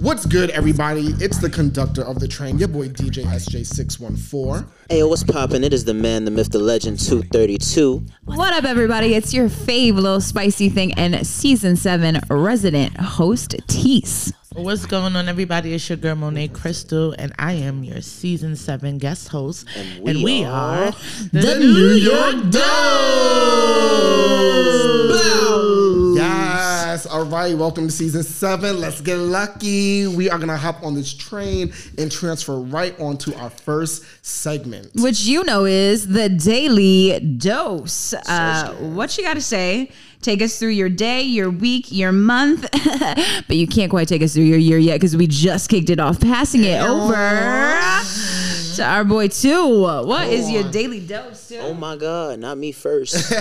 What's good, everybody? It's the conductor of the train, your boy DJ SJ614. Hey, what's poppin'? It is the man, the myth, the legend, 232. What up, everybody? It's your fave little spicy thing and season 7 resident host, Tease. What's going on, everybody? It's your girl, Monet Crystal, and I am your season 7 guest host. And we are the New York Dose! Yes, all right, welcome to season 7. Let's get lucky. We are going to hop on this train and transfer right on to our first segment. Which you know is the Daily Dose. What you got to say? Take us through your day, your week, your month. But you can't quite take us through your year yet because we just kicked it off. Passing it over to our boy, Two. What is your Daily Dose, Two? Oh my God, not me first.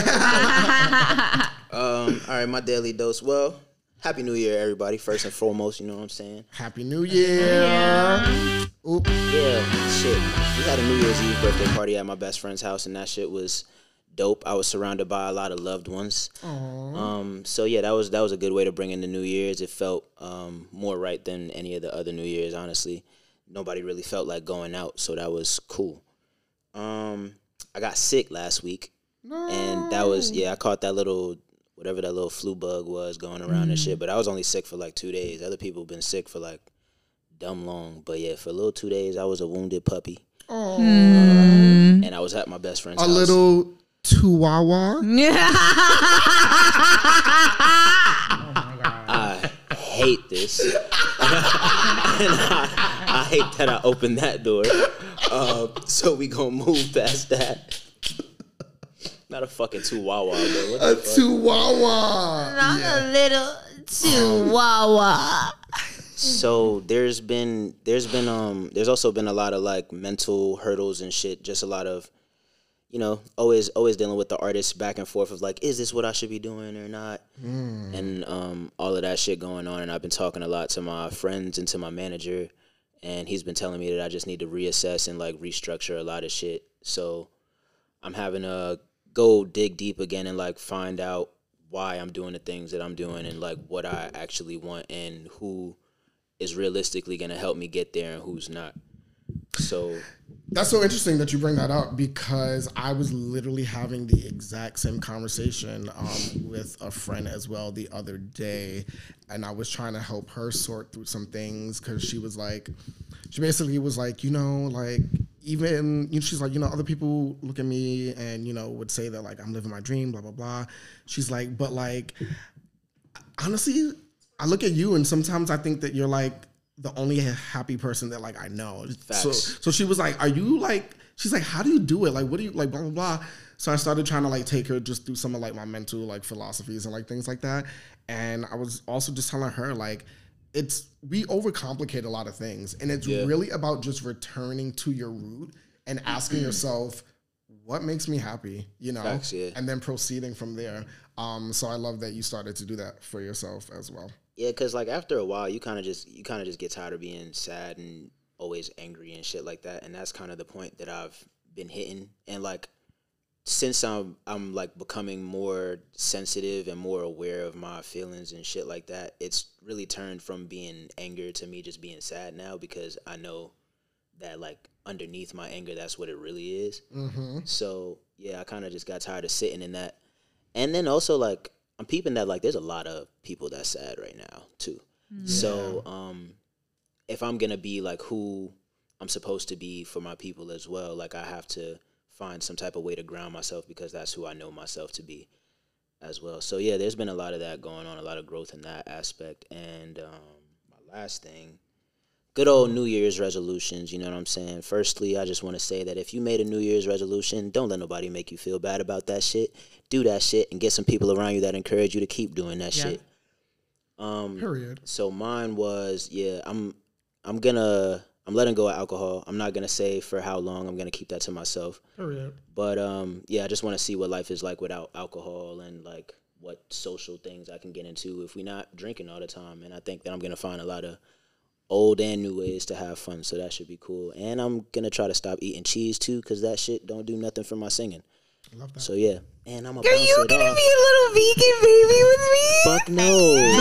All right, my Daily Dose. Well, Happy New Year, everybody. First and foremost, you know what I'm saying? Happy New Year. Oop. Yeah, shit. We had a New Year's Eve birthday party at my best friend's house, and that shit was dope. I was surrounded by a lot of loved ones. So yeah, that was a good way to bring in the New Year's. It felt more right than any of the other New Year's, honestly. Nobody really felt like going out, so that was cool. I got sick last week. And that was, I caught that little, whatever that little flu bug was going around and shit, but I was only sick for like 2 days. Other people have been sick for like dumb long. But yeah, for a little 2 days, I was a wounded puppy. And I was at my best friend's house. A little Chihuahua. I hate this. And I hate that I opened that door. So we gonna move past that. Not a fucking Chihuahua, bro. What the fuck? Chihuahua. Not a little Chihuahua. So there's also been a lot of like mental hurdles and shit. Just a lot of, you know, always dealing with the artists back and forth of like, is this what I should be doing or not? And all of that shit going on. And I've been talking a lot to my friends and to my manager, and he's been telling me that I just need to reassess and like restructure a lot of shit. So I'm having to go dig deep again and like find out why I'm doing the things that I'm doing and like what I actually want and who is realistically going to help me get there and who's not. So that's so interesting that you bring that up, because I was literally having the exact same conversation with a friend as well the other day, and I was trying to help her sort through some things, because she basically was like, you know, like, even, you know, she's like, you know, other people look at me and, you know, would say that like I'm living my dream, blah, blah, blah. She's like, but like, honestly, I look at you and sometimes I think that you're like the only happy person that like I know. So she was like, are you like, she's like, how do you do it? Like, what do you like, blah, blah, blah. So I started trying to like take her just through some of like my mental like philosophies and like things like that. And I was also just telling her like, we overcomplicate a lot of things, and it's really about just returning to your root and asking yourself, what makes me happy, you know, and then proceeding from there. So I love that you started to do that for yourself as well. Yeah, because like after a while, you kind of just get tired of being sad and always angry and shit like that, and that's kind of the point that I've been hitting. And like since I'm like becoming more sensitive and more aware of my feelings and shit like that, it's really turned from being anger to me just being sad now, because I know that like underneath my anger, that's what it really is. So yeah, I kind of just got tired of sitting in that. And then also like I'm peeping that like there's a lot of people that's sad right now too. So if I'm gonna be like who I'm supposed to be for my people as well, like I have to find some type of way to ground myself, because that's who I know myself to be as well. So yeah, there's been a lot of that going on, a lot of growth in that aspect. And my last thing, good old New Year's resolutions, you know what I'm saying? Firstly, I just want to say that if you made a New Year's resolution, don't let nobody make you feel bad about that shit. Do that shit and get some people around you that encourage you to keep doing that shit. Period. So mine was, I'm letting go of alcohol. I'm not going to say for how long. I'm going to keep that to myself. Period. But, I just want to see what life is like without alcohol and, like, what social things I can get into if we're not drinking all the time. And I think that I'm going to find a lot of old and new ways to have fun, so that should be cool. And I'm going to try to stop eating cheese, too, because that shit don't do nothing for my singing. Love that. So yeah, and I'm a Are you gonna be a little vegan baby with me? Fuck no.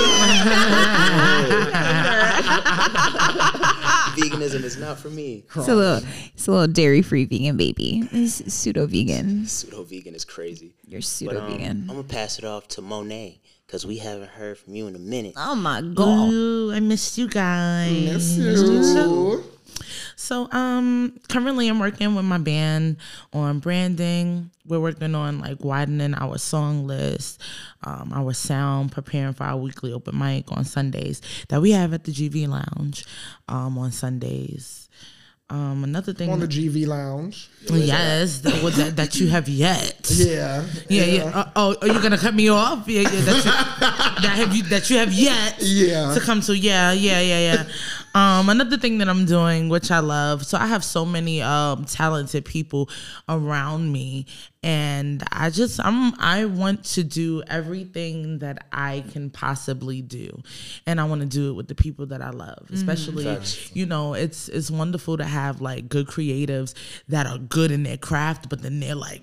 Veganism is not for me. It's a little dairy-free vegan baby. It's pseudo-vegan. Pseudo-vegan is crazy. You're pseudo-vegan. I'm gonna pass it off to Monet because we haven't heard from you in a minute. Oh my god. Ooh, I missed you guys. Miss you. So currently I'm working with my band on branding. We're working on like widening our song list, our sound, preparing for our weekly open mic on Sundays that we have at the GV Lounge on Sundays. Another thing On the GV Lounge. yes, that you have yet. Yeah. Oh, are you gonna cut me off? Yeah, that you have yet to come to. Yeah. Another thing that I'm doing, which I love. So I have so many talented people around me, and I want to do everything that I can possibly do, and I want to do it with the people that I love. Especially, it's wonderful to have like good creatives that are good in their craft, but then they're like.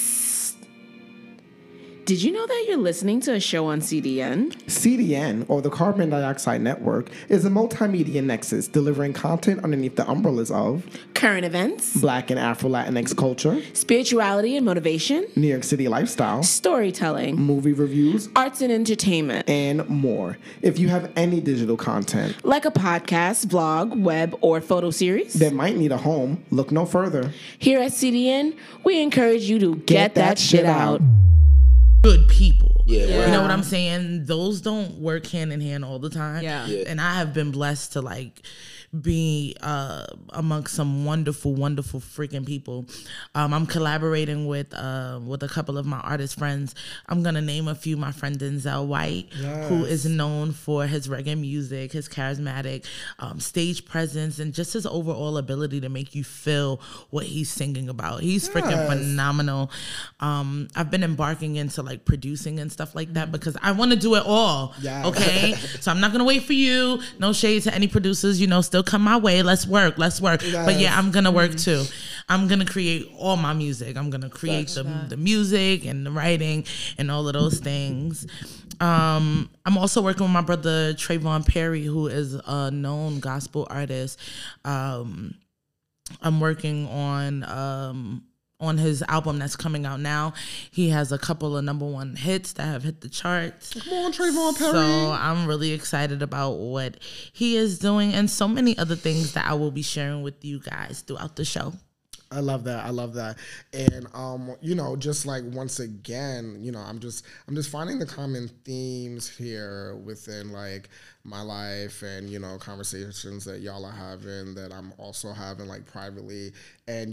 Did you know that you're listening to a show on CDN? CDN, or the Carbon Dioxide Network, is a multimedia nexus delivering content underneath the umbrellas of Current events, Black and Afro-Latinx culture, spirituality and motivation, New York City lifestyle, storytelling, movie reviews, arts and entertainment, and more. If you have any digital content, like a podcast, vlog, web, or photo series, that might need a home, look no further. Here at CDN, we encourage you to get that shit out. Good people. Yeah. You know what I'm saying? Those don't work hand in hand all the time. Yeah. And I have been blessed to like be amongst some wonderful freaking people. I'm collaborating with a couple of my artist friends. I'm gonna name a few. My friend Denzel White, who is known for his reggae music, his charismatic stage presence, and just his overall ability to make you feel what he's singing about. He's freaking phenomenal. I've been embarking into like producing and stuff like that because I want to do it all. Okay, so I'm not gonna wait for you. No shade to any producers, still come my way. Let's work. But yeah, I'm gonna work too. I'm gonna create all my music. I'm gonna create the music and the writing and all of those things. I'm also working with my brother Trayvon Perry, who is a known gospel artist. I'm working on his album that's coming out now. He has a couple of #1 hits that have hit the charts. Come on, Trayvon Perry. So I'm really excited about what he is doing and so many other things that I will be sharing with you guys throughout the show. I love that. And just like once again, I'm just finding the common themes here within like my life and conversations that y'all are having that I'm also having like privately. And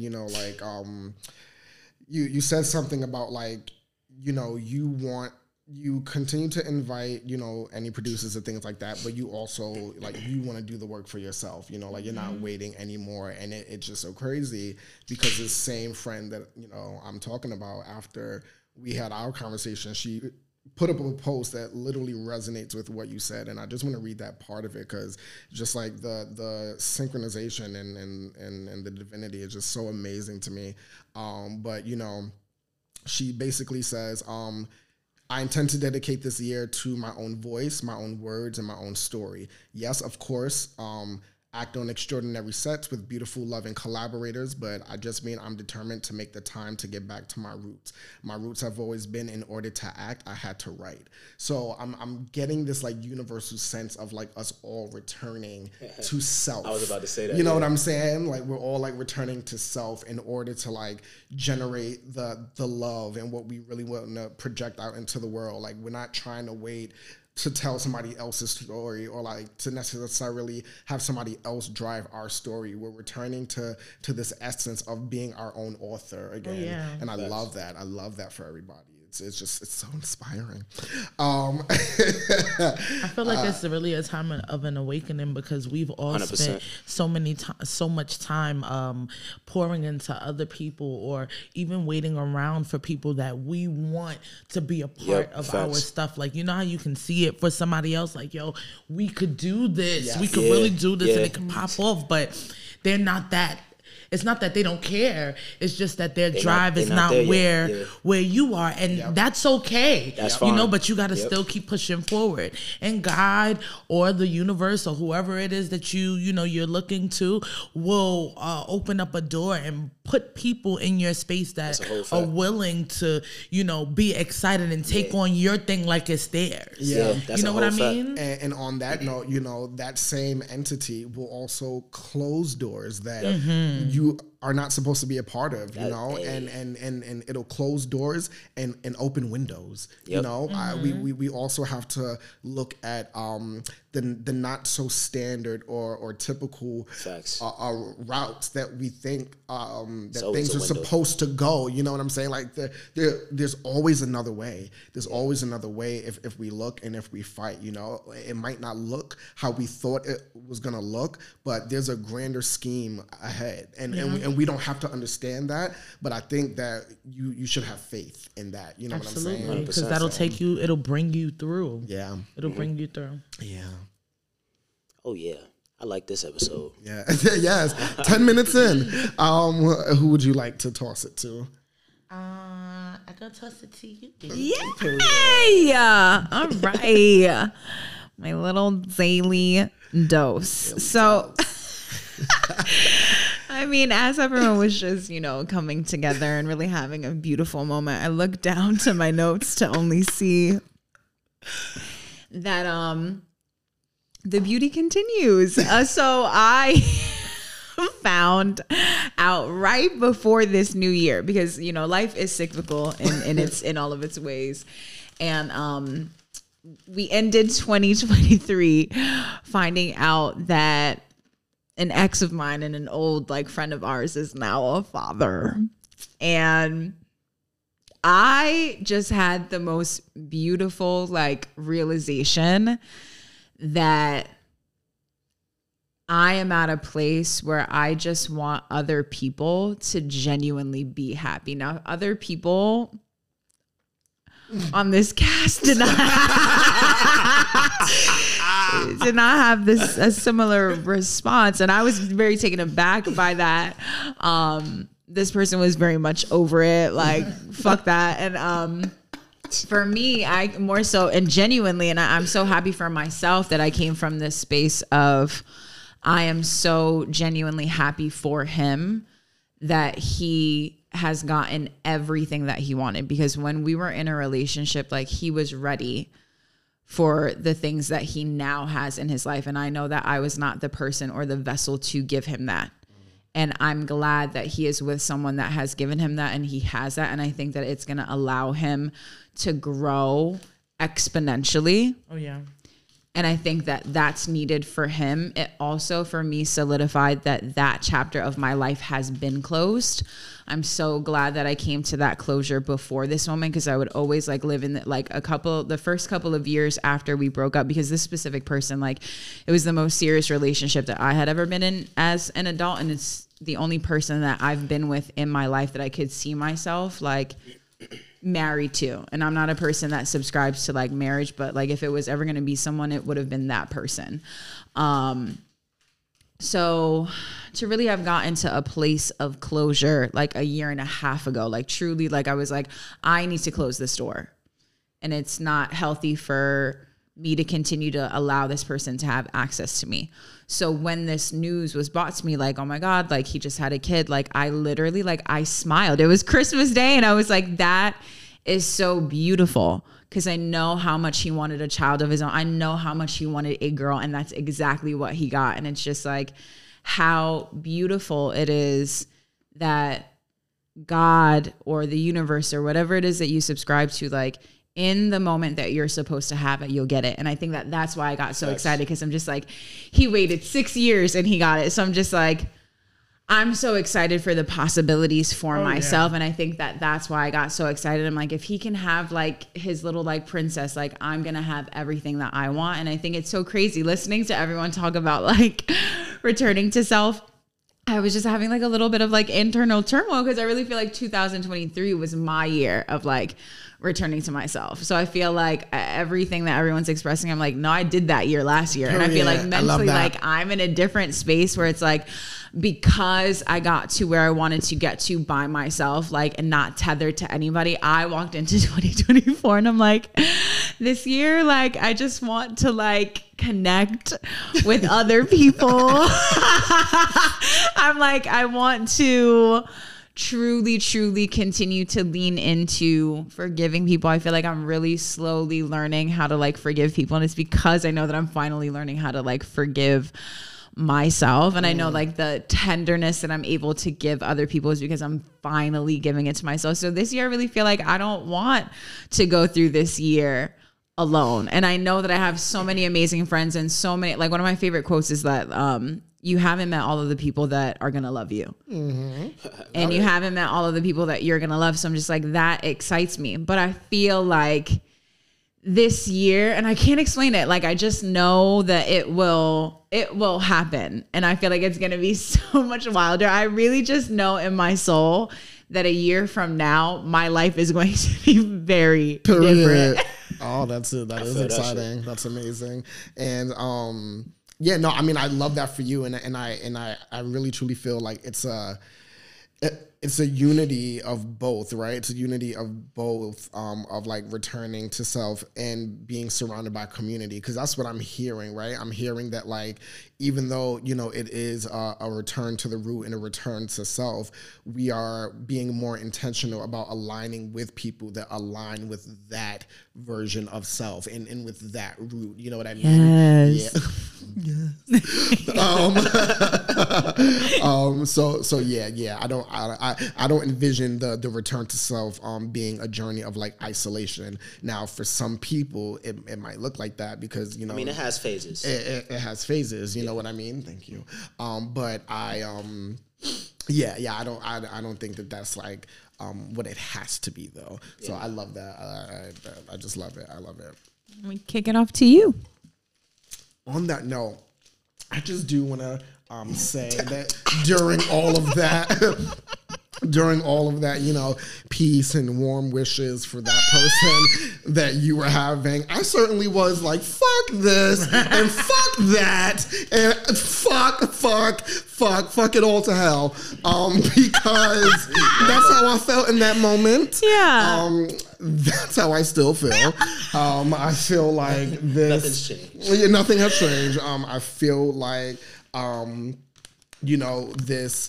you said something about like you continue to invite, any producers and things like that, but you also like you want to do the work for yourself, like you're not waiting anymore. And it's just so crazy because this same friend that, I'm talking about, after we had our conversation, she put up a post that literally resonates with what you said. And I just want to read that part of it because just like the synchronization and the divinity is just so amazing to me. But she basically says, I intend to dedicate this year to my own voice, my own words, and my own story. Yes, of course, act on extraordinary sets with beautiful, loving collaborators, but I just mean I'm determined to make the time to get back to my roots. My roots have always been, in order to act, I had to write. So I'm getting this like universal sense of like us all returning to self. I was about to say that. You know what I'm saying? Like we're all like returning to self in order to like generate the love and what we really want to project out into the world. Like we're not trying to wait to tell somebody else's story or like to necessarily have somebody else drive our story. We're returning to this essence of being our own author again. Oh, yeah. And I love that. I love that for everybody. It's so inspiring. I feel like it's really a time of an awakening because we've all 100%. Spent so much time pouring into other people or even waiting around for people that we want to be a part of our stuff. Like, how you can see it for somebody else, like, yo, we could do this. Yes. We could really do this and it could pop off, but they're not that It's not that they don't care. It's just that their They're drive is not there yet. where Yeah. where you are, and that's okay. That's you know. fine. But you got to still keep pushing forward. And God or the universe or whoever it is that you're looking to will open up a door and put people in your space that a whole are fact. willing to be excited and take on your thing like it's theirs. Yeah. That's You know a what I whole fact. mean? And on that note, that same entity will also close doors that you are not supposed to be a part of, and it'll close doors and open windows. Yep. We also have to look at the not so standard or typical Facts. routes that we think that always things a are window. supposed to go. You know what I'm saying? Like there's always another way. There's always another way if we look and if we fight. It might not look how we thought it was gonna look, but there's a grander scheme ahead, and we don't have to understand that. But I think that you should have faith in that. You know what I'm Absolutely, saying? because that'll take you. It'll bring you through. Yeah. It'll bring you through. Yeah. Oh yeah, I like this episode. Yeah. Yes. 10 minutes in. Who would you like to toss it to? I gotta toss it to you. Yay! All right. My little daily dose. So, I mean, as everyone was just, coming together and really having a beautiful moment, I looked down to my notes to only see that the beauty continues. So I found out right before this new year, because life is cyclical in all of its ways, and we ended 2023 finding out that an ex of mine and an old friend of ours is now a father. And I just had the most beautiful realization that I am at a place where I just want other people to genuinely be happy. Now, other people on this cast did not have a similar response, and I was very taken aback by that. This person was very much over it, fuck that. And for me, I more so and genuinely, and I'm so happy for myself that I came from this space of I am so genuinely happy for him that he has gotten everything that he wanted, because when we were in a relationship, he was ready for the things that he now has in his life. And I know that I was not the person or the vessel to give him that. And I'm glad that he is with someone that has given him that, and he has that. And I think that it's going to allow him to grow exponentially. Oh yeah. And I think that that's needed for him. It also, for me, solidified that chapter of my life has been closed. I'm so glad that I came to that closure before this moment, because I would always live in the first couple of years after we broke up, because this specific person, it was the most serious relationship that I had ever been in as an adult. And it's the only person that I've been with in my life that I could see myself married to. And I'm not a person that subscribes to marriage, but if it was ever going to be someone, it would have been that person. So to really have gotten to a place of closure a year and a half ago, truly, I was I need to close this door, and it's not healthy for me to continue to allow this person to have access to me. So when this news was brought to me, oh my God, he just had a kid, I literally, I smiled. It was Christmas Day, and I was that is so beautiful, because I know how much he wanted a child of his own. I know how much he wanted a girl, and that's exactly what he got. And it's just how beautiful it is that God or the universe or whatever it is that you subscribe to, in the moment that you're supposed to have it, you'll get it. And I think that that's why I got so excited, because I'm just he waited 6 years and he got it. So I'm just I'm so excited for the possibilities for myself. Yeah. And I think that that's why I got so excited. I'm if he can have his little princess, I'm going to have everything that I want. And I think it's so crazy listening to everyone talk about returning to self. I was just having like a little bit of like internal turmoil because I really feel like 2023 was my year of like returning to myself. So I feel like everything that everyone's expressing, I'm like, no, I did that year last year. And I feel like mentally, like I'm in a different space where it's like, because I got to where I wanted to get to by myself, like, and not tethered to anybody, I walked into 2024 and I'm like, this year, like, I just want to like connect with other people. I'm like, I want to truly continue to lean into forgiving people. I feel like I'm really slowly learning how to like forgive people. And it's because I know that I'm finally learning how to like forgive myself. And I know like the tenderness that I'm able to give other people is because I'm finally giving it to myself. So this year I really feel like I don't want to go through this year alone. And I know that I have so many amazing friends and so many, like one of my favorite quotes is that you haven't met all of the people that are going to love you. And you haven't met all of the people that you're going to love. So I'm just like, that excites me. But I feel like this year, and I can't explain it. Like, I just know that it will happen. And I feel like it's going to be so much wilder. I really just know in my soul that a year from now, my life is going to be very different. Oh, that's it. That is exciting. That's amazing. And, yeah, no, I mean, I love that for you. And I really truly feel like it's a unity of both, right? It's a unity of both, of like returning to self and being surrounded by community. Cause that's what I'm hearing, right? I'm hearing that like, even though, you know, it is a return to the root and a return to self, we are being more intentional about aligning with people that align with that version of self and with that root. You know what I mean? Yes. Yeah. So yeah. I don't envision the return to self being a journey of like isolation. Now, for some people, it might look like that because, you know, I mean, it has phases. It has phases. You know what I mean? Thank you. But I don't think that that's like what it has to be though. So I love that. I just love it. I love it. We kick it off to you. On that note, I just do want to say that during all of that, you know, peace and warm wishes for that person that you were having, I certainly was like, fuck this and fuck that and fuck it all to hell, because that's how I felt in that moment. Yeah. That's how I still feel. I feel like this. Nothing's changed. Nothing has changed. I feel like, you know, this.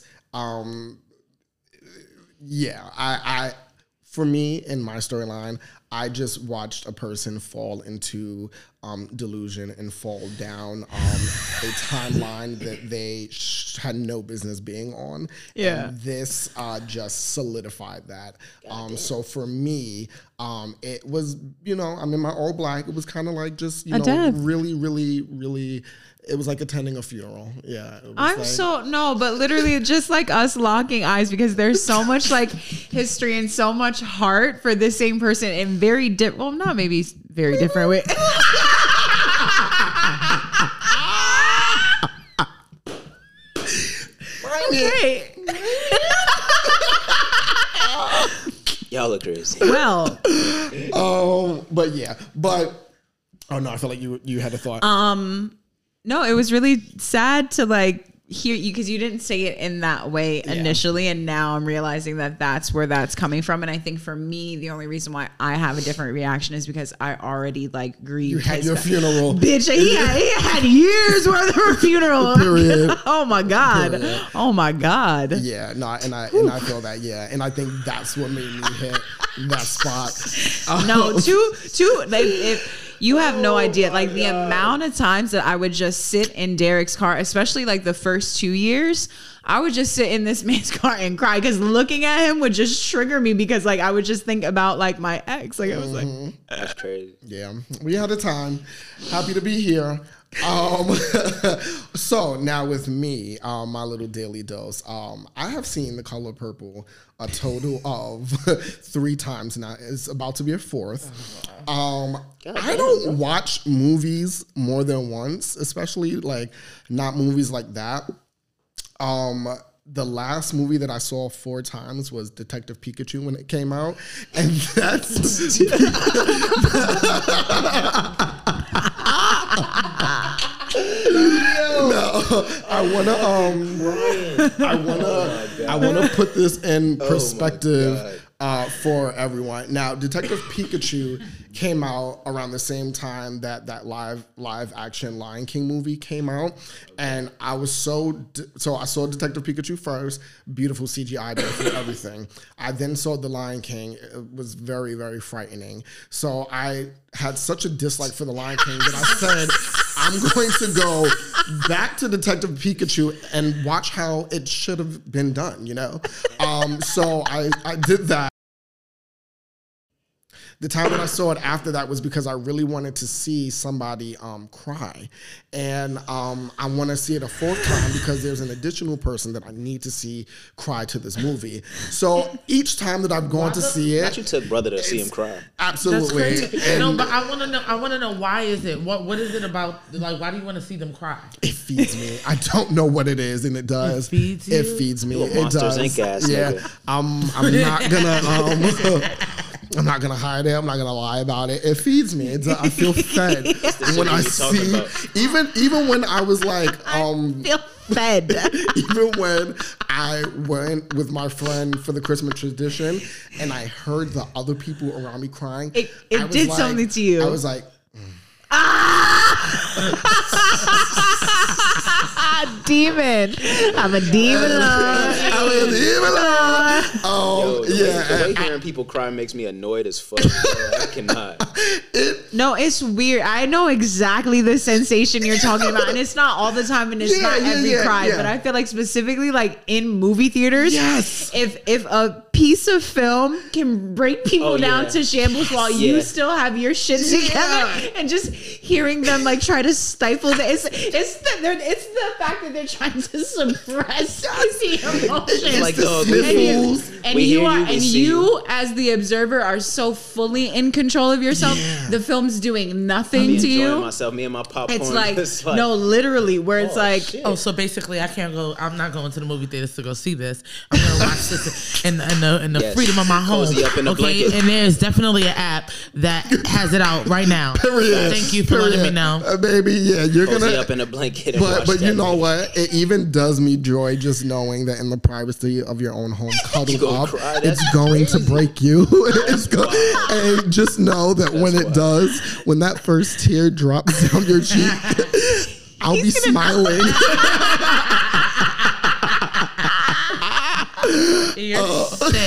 I for me in my storyline, I just watched a person fall into delusion and fall down a timeline that they had no business being on. Yeah. And this just solidified that. So for me, it was, you know, I'm in my all black. It was kind of like just, you know, really, it was like attending a funeral. Yeah. But literally just like us locking eyes because there's so much like history and so much heart for this same person in very different, well, not maybe very different way. Okay. Y'all look crazy. Well. But yeah. Oh no, I feel like you had a thought. No, it was really sad to like hear you because you didn't say it in that way initially, and now I'm realizing that that's where that's coming from. And I think for me, the only reason why I have a different reaction is because I already like grieved. You had your funeral, bitch. He had years worth of a funeral. Period. Oh my god. Period. Oh my god. Yeah, no, and I feel that. Yeah, and I think that's what made me hit that spot. No, two. If you have no idea, like the amount of times that I would just sit in Derek's car, especially like the first 2 years, I would just sit in this man's car and cry because looking at him would just trigger me because like I would just think about like my ex. Like I was like, that's crazy. Yeah, we had a time. Happy to be here. So now with me, my little daily dose, I have seen The Color Purple a total of 3 times now. It's about to be a 4th. I don't watch movies more than once, especially like not movies like that. The last movie that I saw 4 times was Detective Pikachu when it came out, and that's I wanna put this in perspective for everyone. Now, Detective Pikachu came out around the same time that live action Lion King movie came out, and I was so I saw Detective Pikachu first, beautiful CGI, beautiful everything. I then saw The Lion King. It was very, very frightening. So I had such a dislike for The Lion King that I said, I'm going to go back to Detective Pikachu and watch how it should have been done, you know? So I did that. The time that I saw it after that was because I really wanted to see somebody cry. And I want to see it a 4th time because there's an additional person that I need to see cry to this movie. So each time that I've gone to see it. Not you took brother to see him cry. Absolutely. That's crazy. No, but I want to know why is it? What is it about? Like, why do you want to see them cry? It feeds me. I don't know what it is, and it does. It feeds you? It feeds me. You're a Monsters Inc. ass Yeah. nigga. I'm not gonna I'm not gonna hide it. I'm not gonna lie about it. It feeds me. I feel fed when I see. Even when I was like, Feel fed. even when I went with my friend for the Christmas tradition, and I heard the other people around me crying, It I was did like- something to you. I was like, Demon. I'm a demon. I was even Yo, the yeah. way hearing people cry makes me annoyed as fuck. Bro. I cannot. No, it's weird. I know exactly the sensation you're talking about, and it's not all the time, and it's not every cry. But I feel like specifically, like in movie theaters, Yes. If a piece of film can break people down to shambles while you still have your shit together, and just hearing them like try to stifle the it's the fact that they're trying to suppress the emotion. Like, dog, And you as the observer are so fully in control of yourself. The film's doing nothing to enjoying you. myself, me and my popcorn. It's like no, literally, where it's like, shit. Oh, so basically, I can't go. I'm not going to the movie theaters to go see this. I'm gonna watch this in the Yes. freedom of my home. Cozy up in a blanket. And there's definitely an app that has it out right now. Period. Thank you for letting me know. Baby, yeah, you're Cozy gonna up in a blanket. And But watch you that know movie. what? It even does me joy just knowing that in the privacy of your own home, cuddled gonna up, cry? it's That's going to break you. And just know that when it does, when that first tear drops down your cheek, I'll be smiling. You're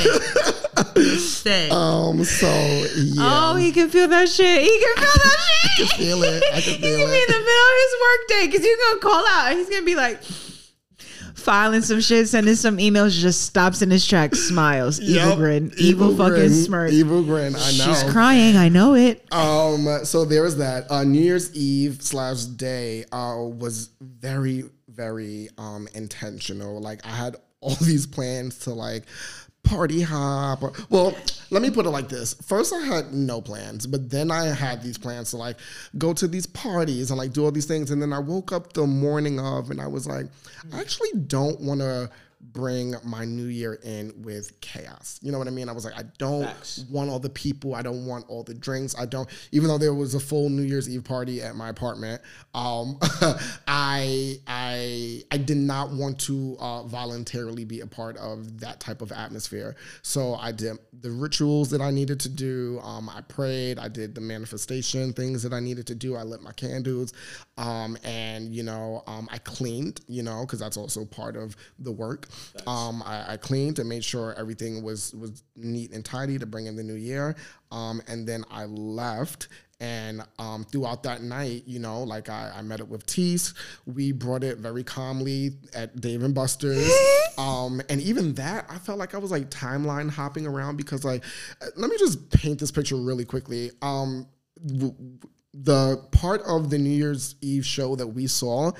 sick. So yeah, oh, he can feel that shit. He can feel that shit. I can feel it. I can He's feel gonna be in the it. middle of his work day because you're gonna call out and he's gonna be like filing some shit, sending some emails, just stops in his tracks, smiles, evil Yup. grin, evil fucking grin, smirk. evil grin. I know. She's crying. I know it. So there was that. New Year's Eve / day was very, very intentional. Like I had all these plans to like party hop. Well, let me put it like this. First, I had no plans, but then I had these plans to like go to these parties and like do all these things. And then I woke up the morning of and I was like, I actually don't want to bring my new year in with chaos. You know what I mean? I was like, I don't want all the people. I don't want all the drinks. I don't, even though there was a full New Year's Eve party at my apartment, I did not want to voluntarily be a part of that type of atmosphere. So I did the rituals that I needed to do. I prayed. I did the manifestation things that I needed to do. I lit my candles. And, you know, I cleaned, you know, because that's also part of the work. I cleaned and made sure everything was neat and tidy to bring in the new year. And then I left. And throughout that night, you know, like I met up with Tease. We brought it very calmly at Dave & Buster's. And even that, I felt like I was like timeline hopping around because like, let me just paint this picture really quickly. The part of the New Year's Eve show that we saw,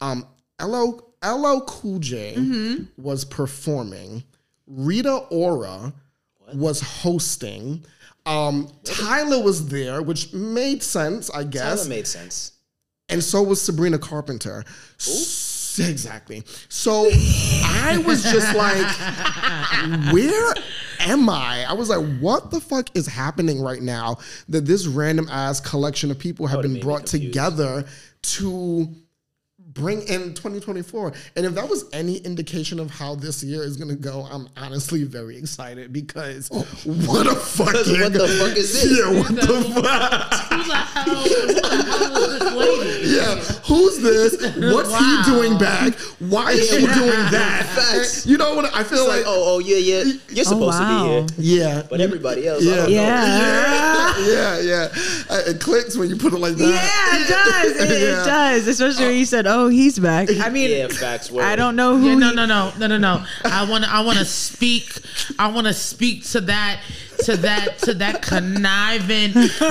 LL Cool J was performing. Rita Ora was hosting. Tyler was there, which made sense, I guess. Tyler made sense. And so was Sabrina Carpenter. Exactly. So I was just like, where am I? I was like, what the fuck is happening right now that this random ass collection of people have been brought together to bring in 2024? And if that was any indication of how this year is going to go, I'm honestly very excited because what a fucking... What the fuck is this? Yeah, what the fuck? Who the hell is this lady? Yeah, who's this? What's he doing back? Why is she doing that? Facts. You know what I feel It's like, oh yeah, you're supposed to be here, Yeah. but everybody else, I Yeah. don't know. Yeah. It clicks when you put it like that. Yeah, it does. It Yeah. does. Especially when you said, "Oh, he's back." I mean, Yeah, facts. I don't know who. Yeah, no. I want to speak. I want to speak to that conniving,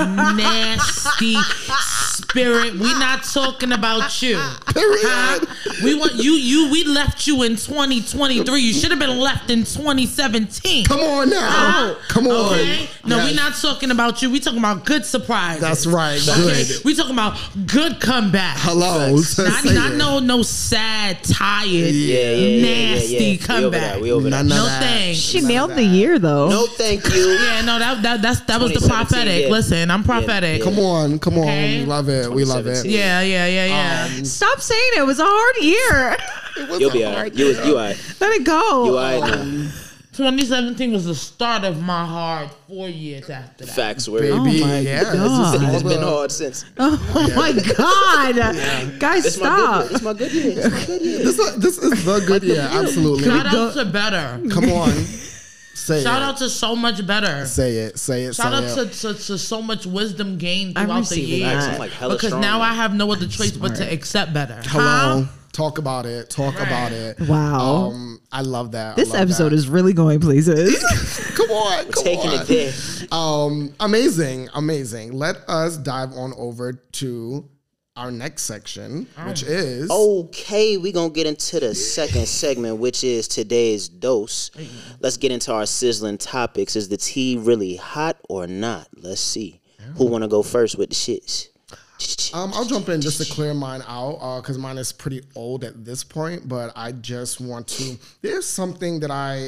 nasty spirit. We not talking about you. Period. Huh? We want you. We left you in 2023. You should have been left in 2017. Come on now. Come on. Okay? No, Yes. we're not talking about you. We talking about good surprises. That's right. Okay? Good. We talking about good comeback. Hello. Not no sad, tired, Yeah. nasty comeback. We over that. None of No that. thanks. She nailed the year though. No, thank you. Yeah, no, that was the 2017, prophetic. yeah. Listen, I'm prophetic. Yeah. Come on. Okay. We love it. We love it. 2017. Yeah. Stop saying it was a hard year. You'll be alright. You alright. Let it go. You alright now. 2017 was the start of my hard 4 years after that. Facts. Where Baby. my Yeah. God. it's been hard since. Oh my God, guys, It's my stop. good. It's my good year. It's my good year. This is the good year. Absolutely. Shout out to Better. Come on. Say Shout it. out to So Much Better. Say it. Shout out Say it. to so much wisdom gained I'm throughout the receiving year. that. I'm like hella Because strong. now I have no other choice but to accept better. Hello. Talk about it. Talk Right. about it. Wow. I love that. This I love episode that. is really going places. Come on. Come Taking on. it there. Amazing. Let us dive on over to our next section, which is Okay, we gonna get into the second segment, which is today's dose. Let's get into our sizzling topics. Is the tea really hot or not? Let's see. Who wanna go first with the shits? I'll jump in just to clear mine out because mine is pretty old at this point, but I just want to. There's something that I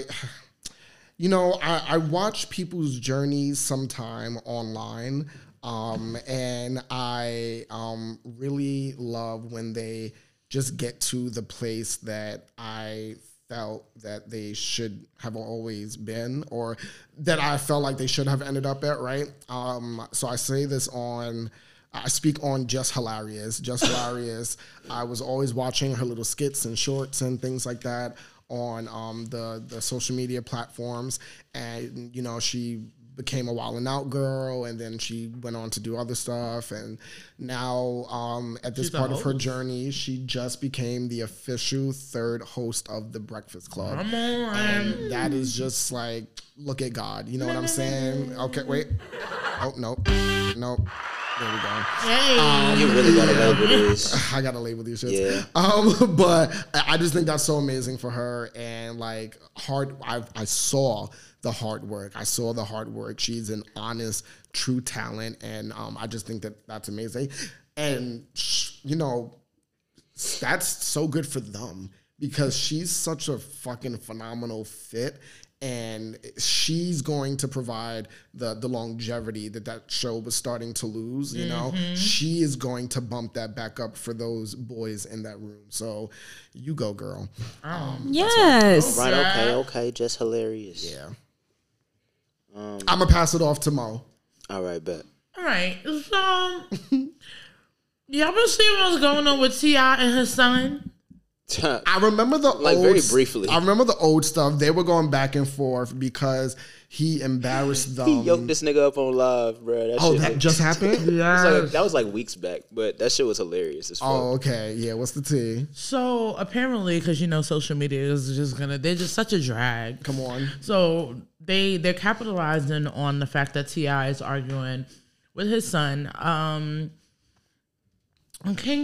watch people's journeys sometime online, and I really love when they just get to the place that I felt that they should have always been, or that I felt like they should have ended up at, right? So I say this I speak on Just Hilarious. Just Hilarious. I was always watching her little skits and shorts and things like that on the social media platforms. And, she became a Wild 'N Out girl, and then she went on to do other stuff. And now at this part of her journey, she just became the official third host of The Breakfast Club. Come on. And that is just like, look at God. You know what I'm saying? Okay, wait. Oh, nope. There we go. Hey. You really gotta label this. I gotta label these shits. Yeah. But I just think that's so amazing for her, and like I saw the hard work. She's an honest, true talent, and I just think that that's amazing. And that's so good for them because she's such a fucking phenomenal fit. And she's going to provide the longevity that show was starting to lose, She is going to bump that back up for those boys in that room. So you go, girl. Yes. Right, okay. Just hilarious. Yeah. I'm going to pass it off to Mo. All right, bet. All right. So, y'all been seeing what's going on with T.I. and his son? I remember the Like, old, very briefly. I remember the old stuff. They were going back and forth because he embarrassed them. He yoked this nigga up on live, bro. That just happened? That was like weeks back, but that shit was hilarious as fuck. Oh, okay. Yeah, what's the tea? So apparently, because social media is just they're just such a drag. Come on. So they're capitalizing on the fact that T.I. is arguing with his son. King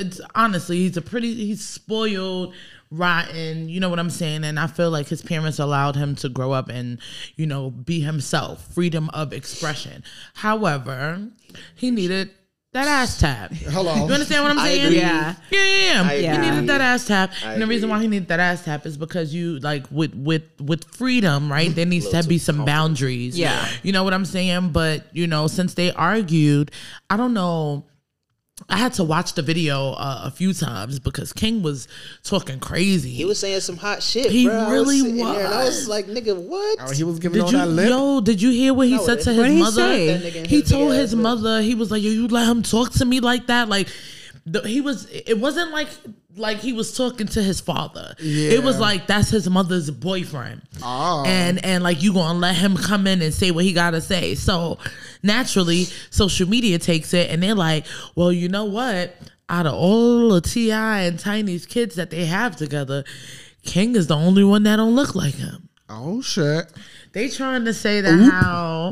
he's spoiled, rotten, you know what I'm saying? And I feel like his parents allowed him to grow up and, be himself, freedom of expression. However, he needed that ass tap. Hello. You understand what I'm saying? agree. Yeah. Yeah. I He agree. needed that ass tap. I And the reason agree. why he needed that ass tap is because you like with freedom, right? There needs to Little be too some boundaries. Yeah. You know what I'm saying? But, you know, since they argued, I don't know. I had to watch the video a few times because King was talking crazy. He was saying some hot shit. He bro. really I was. Sitting there and I was. was like, nigga, what? Oh, he was giving all that lip. Did you hear what he No, said to what his did he mother? say? That nigga and He his big told ass his lip. mother, he was like, yo, you let him talk to me like that? Like, it wasn't like he was talking to his father. Yeah. It was like, that's his mother's boyfriend. Oh. And like, you gonna let him come in and say what he gotta say. So naturally, social media takes it and they're like, well, you know what? Out of all the T.I. and Tiny's kids that they have together, King is the only one that don't look like him. Oh shit. They trying to say that how.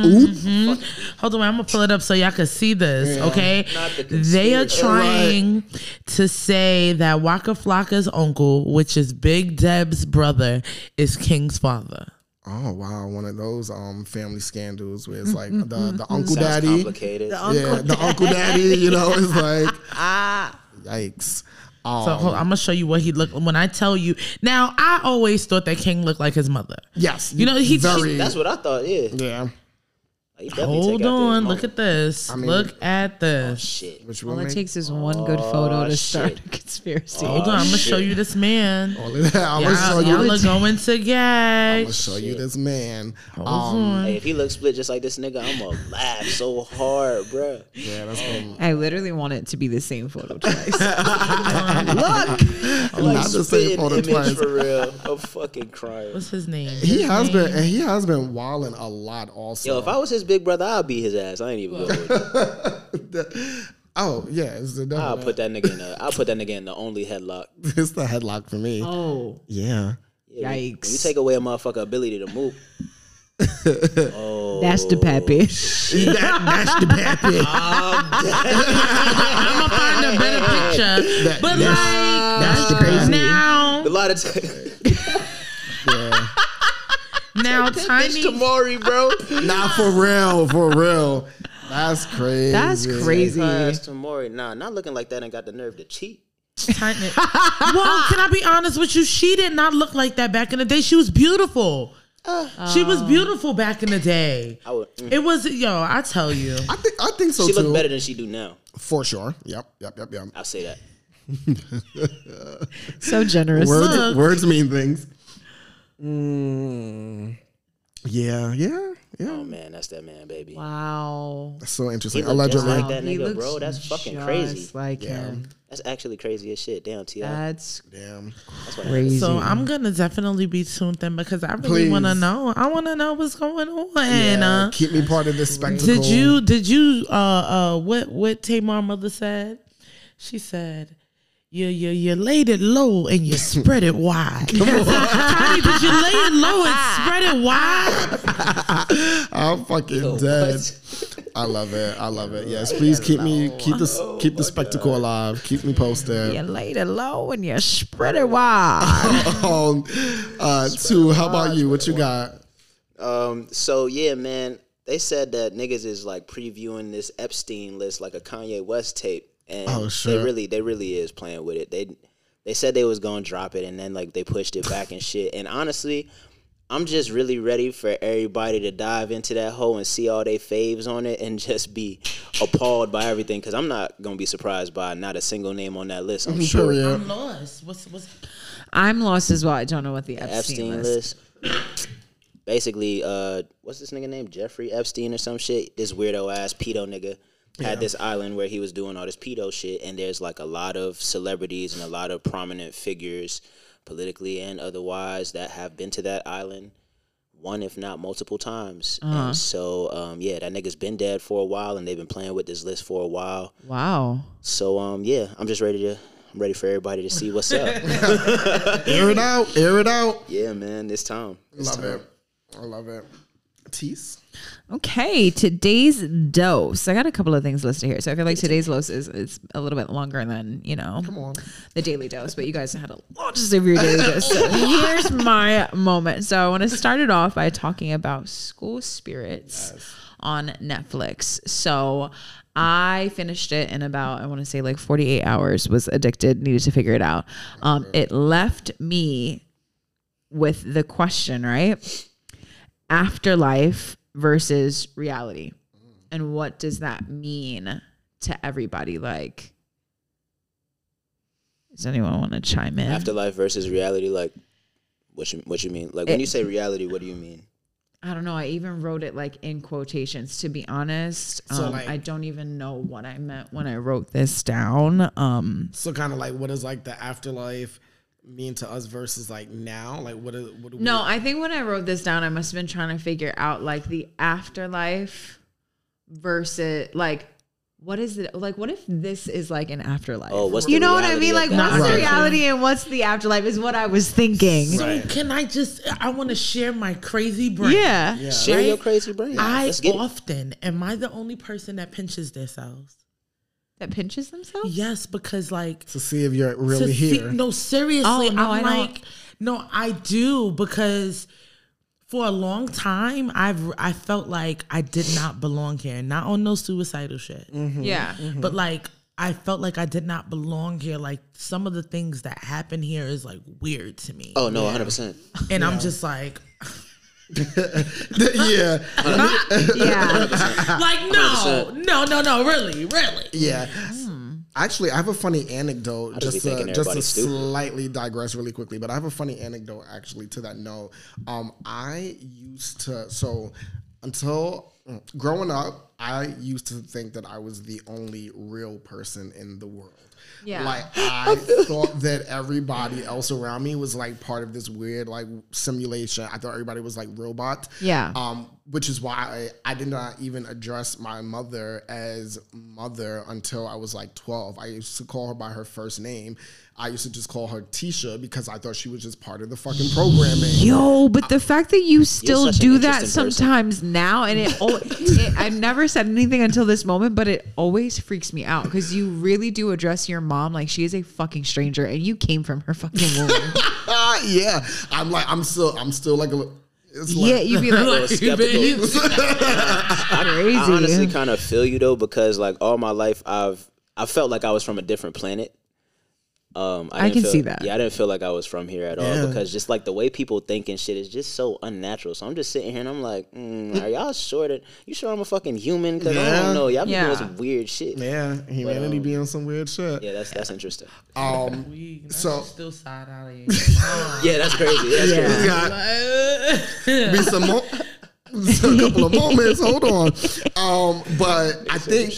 Hold on, I'm gonna pull it up so y'all can see this. Okay, Not the they are conspiracy. trying to say that Waka Flocka's uncle, which is Big Deb's brother, is King's father. Oh wow, one of those family scandals where it's like the uncle Sounds daddy. complicated. Yeah, the uncle daddy, you know, it's like yikes. So hold, I'm gonna show you what he looked. When I tell you, now I always thought that King looked like his mother. Yes. You know, he- very That's what I thought. Yeah. yeah. He definitely Hold take after his on, mama. look at this. mean- Look at this. Shit. Which All will it make takes is one good photo to start shit. a conspiracy. Hold on, I'm gonna shit. show you this man. all of that. I'm gonna show Y'all you. are going to I'm get. gonna show you this man. Hey, if he looks split just like this nigga, I'm gonna laugh so hard, bruh. Yeah, that's been I literally want it to be the same photo twice. not the same Spitting photo image twice. for real. I'm fucking crying. What's his name? He has been wilding a lot also. Yo, if I was his big brother, I'd beat his ass. I ain't even going with it. Oh yeah, it's the I'll devil. put that nigga in the only headlock. It's the headlock for me. Oh, Yeah. Yeah, when yikes. you take away a motherfucker ability to move. That's the pappy. That's the pappy. I'm gonna find a better picture. But that's like crazy. now, A lot of time. Yeah. now Bitch Tiny. Tamari, bro. Nah, for real. That's crazy. That's crazy. Class Tamari. Nah, not looking like that and got the nerve to cheat. Tiny. Well, can I be honest with you? She did not look like that back in the day. She was beautiful. She was beautiful back in the day. I would. It was I tell you. I think so She too. looked better than she do now. For sure. Yep. I'll say that. So generous. Words mean things. Yeah. Oh man, that's that man, baby. Wow. That's so He interesting. look just Allegedly. like that He nigga, looks bro. That's fucking just crazy. like Yeah. him. That's actually crazy as shit. Damn, T.I. That's Damn. That's what crazy. So I'm gonna definitely be tuned in because I really want to Please. know. I want to know what's going on. Yeah, keep me part of this spectacle. Did you what Tamar mother said? She said, you laid it low and you spread it wide. Tiny, did you lay it low and spread it wide? I'm fucking dead. I love it. Yes, please keep the spectacle alive. Keep me posted. you laid it low and you spread it wide. Two, how about you? What you got? So yeah, man. They said that niggas is like previewing this Epstein list like a Kanye West tape, and Oh, shit. they really is playing with it. They said they was gonna drop it, and then like they pushed it back and shit. And honestly, I'm just really ready for everybody to dive into that hole and see all they faves on it and just be appalled by everything. Because I'm not gonna be surprised by not a single name on that list. I'm sure. Period. I'm lost. What's I'm lost as well. I don't know what the Epstein Epstein list. Basically, what's this nigga name? Jeffrey Epstein or some shit? This weirdo ass pedo nigga had this island where he was doing all this pedo shit, and there's like a lot of celebrities and a lot of prominent figures, politically and otherwise, that have been to that island one, if not multiple times. And so, yeah, that nigga's been dead for a while, and they've been playing with this list for a while. Wow. So, yeah, I'm ready for everybody to see what's up. Air it out. Yeah, man, it's time. I love it. Tease? Okay, today's dose. I got a couple of things listed here. So I feel like today's dose is a little bit longer than, the daily dose. But you guys had a lot to say for your daily dose. So here's my moment. So I want to start it off by talking about school spirits on Netflix. So I finished it in about, I want to say like 48 hours, was addicted, needed to figure it out. It left me with the question, right? Afterlife versus reality. And what does that mean to everybody? Like, does anyone want to chime in? Afterlife versus reality, like, what you mean? Like, when you say reality, what do you mean? I don't know. I even wrote it like in quotations, to be honest. So, like, I don't even know what I meant when I wrote this down. So kind of like, what does like the afterlife mean to us versus like now? Like, what do we? No, I think when I wrote this down, I must have been trying to figure out like the afterlife versus like, what is it? Like, what if this is like an afterlife? Oh, what's you the know what I reality mean? of Like, that? what's the Right. reality and what's the afterlife is what I was thinking. So can I want to share my crazy brain. Yeah. Share your crazy brain. I Let's get it. often, am I the only person that pinches themselves? That pinches themselves? Yes, because like to see if you're really to see- here. no, seriously. Oh, no, I'm I don't. like, no, I do, because for a long time I felt like I did not belong here. Not on no suicidal shit. Yeah. But like I felt like I did not belong here. Like some of the things that happen here is like weird to me. Oh no, 100%. And I'm just like Yeah, Yeah. like no, really. yeah. Actually, I have a funny anecdote. just be Just thinking to everybody's stupid. slightly digress really quickly, but I have a funny anecdote actually to that note. I used to until growing up, I used to think that I was the only real person in the world. Yeah. Like I thought that everybody else around me was like part of this weird like simulation. I thought everybody was like robots. Yeah. Which is why I did not even address my mother as mother until I was like 12. I used to call her by her first name. I used to just call her Tisha because I thought she was just part of the fucking programming. Yo, but the fact that you still such an do that interesting person. sometimes now, and I've never said anything until this moment, but it always freaks me out because you really do address your mom like she is a fucking stranger, and you came from her fucking womb. Yeah, I'm still like a. It's like, Yeah, you'd be A little like, skeptical. crazy. I honestly kind of feel you though, because like all my life I felt like I was from a different planet. I can didn't see feel- that. Yeah, I didn't feel like I was from here at all, because just like the way people think and shit is just so unnatural. So I'm just sitting here and I'm like, are y'all sure that you sure I'm a fucking human? Because I Yeah. don't know, y'all be Yeah. doing some weird shit. yeah, humanity being some weird shit. Yeah, that's interesting. So Still side out of you. Yeah, that's crazy. That's crazy. be some a couple of moments. Hold on. But I think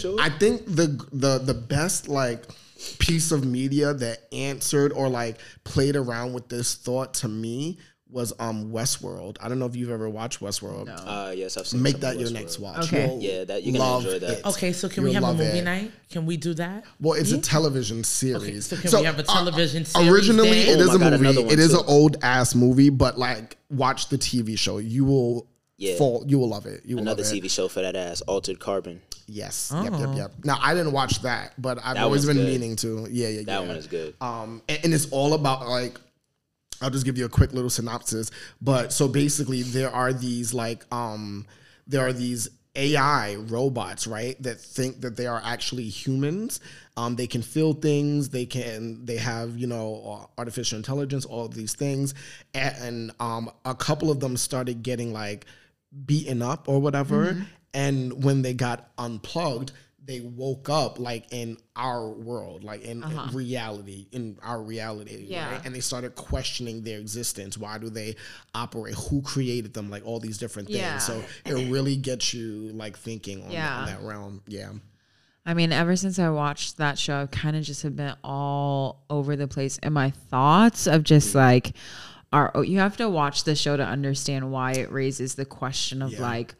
the best like piece of media that answered or like played around with this thought to me was Westworld. I don't know if you've ever watched Westworld. Yes, I've seen Make some that of your Westworld. next watch. Okay. You'll Yeah, that you're gonna love enjoy that. it. Okay, so can we You'll have a love movie it. night? Can we do that? Well, it's a television series. so can we have a television series Originally, day? it Oh is my a God, movie. another one It is too. an old ass movie, but like watch the TV show. You will Yeah. you will love it. You will Another love it. TV show for that ass, Altered Carbon. Yes. Yep. Now I didn't watch that, but I've That always one's been good. meaning to. Yeah. That one is good. And it's all about like, I'll just give you a quick little synopsis. But so basically there are these like, there are these AI robots, right? That think that they are actually humans. They can feel things. They have, artificial intelligence, all of these things. And a couple of them started getting like beaten up or whatever. And when they got unplugged, they woke up like in our world, like in reality, Yeah. right? And they started questioning their existence. Why do they operate? Who created them? Like all these different things. Yeah. So it really gets you like thinking on Yeah. that realm. Yeah. I mean, ever since I watched that show, I've kind of just have been all over the place in my thoughts of just like, you have to watch the show to understand why it raises the question of like,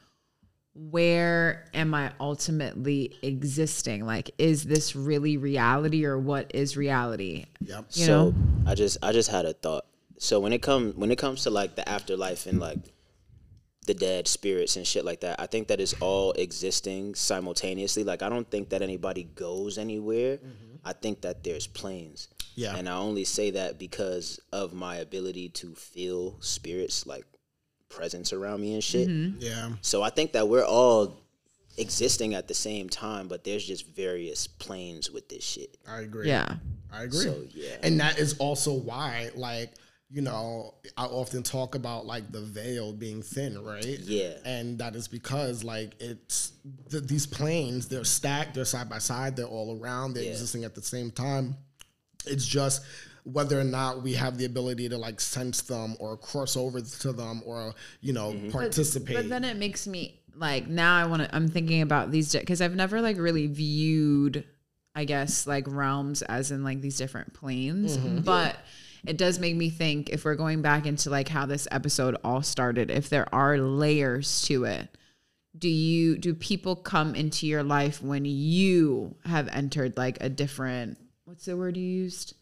where am I ultimately existing? Like, is this really reality or what is reality? Yep. You So know? I just had a thought. So when it comes to like the afterlife and like the dead spirits and shit like that, I think that is all existing simultaneously. Like I don't think that anybody goes anywhere. I think that there's planes. Yeah. And I only say that because of my ability to feel spirits like presence around me and shit. Yeah. So I think that we're all existing at the same time, but there's just various planes with this shit. I agree. Yeah. I agree. So, yeah. And that is also why, like, you know, I often talk about like the veil being thin, right? Yeah. And that is because like it's these planes, they're stacked, they're side by side, they're all around, they're existing at the same time. It's just whether or not we have the ability to like sense them or cross over to them or, you know, participate. But then it makes me like, now I'm thinking about these, because I've never like really viewed, I guess, like realms as in like these different planes. But it does make me think, if we're going back into like how this episode all started, if there are layers to it, do people come into your life when you have entered like a different, what's the word you used?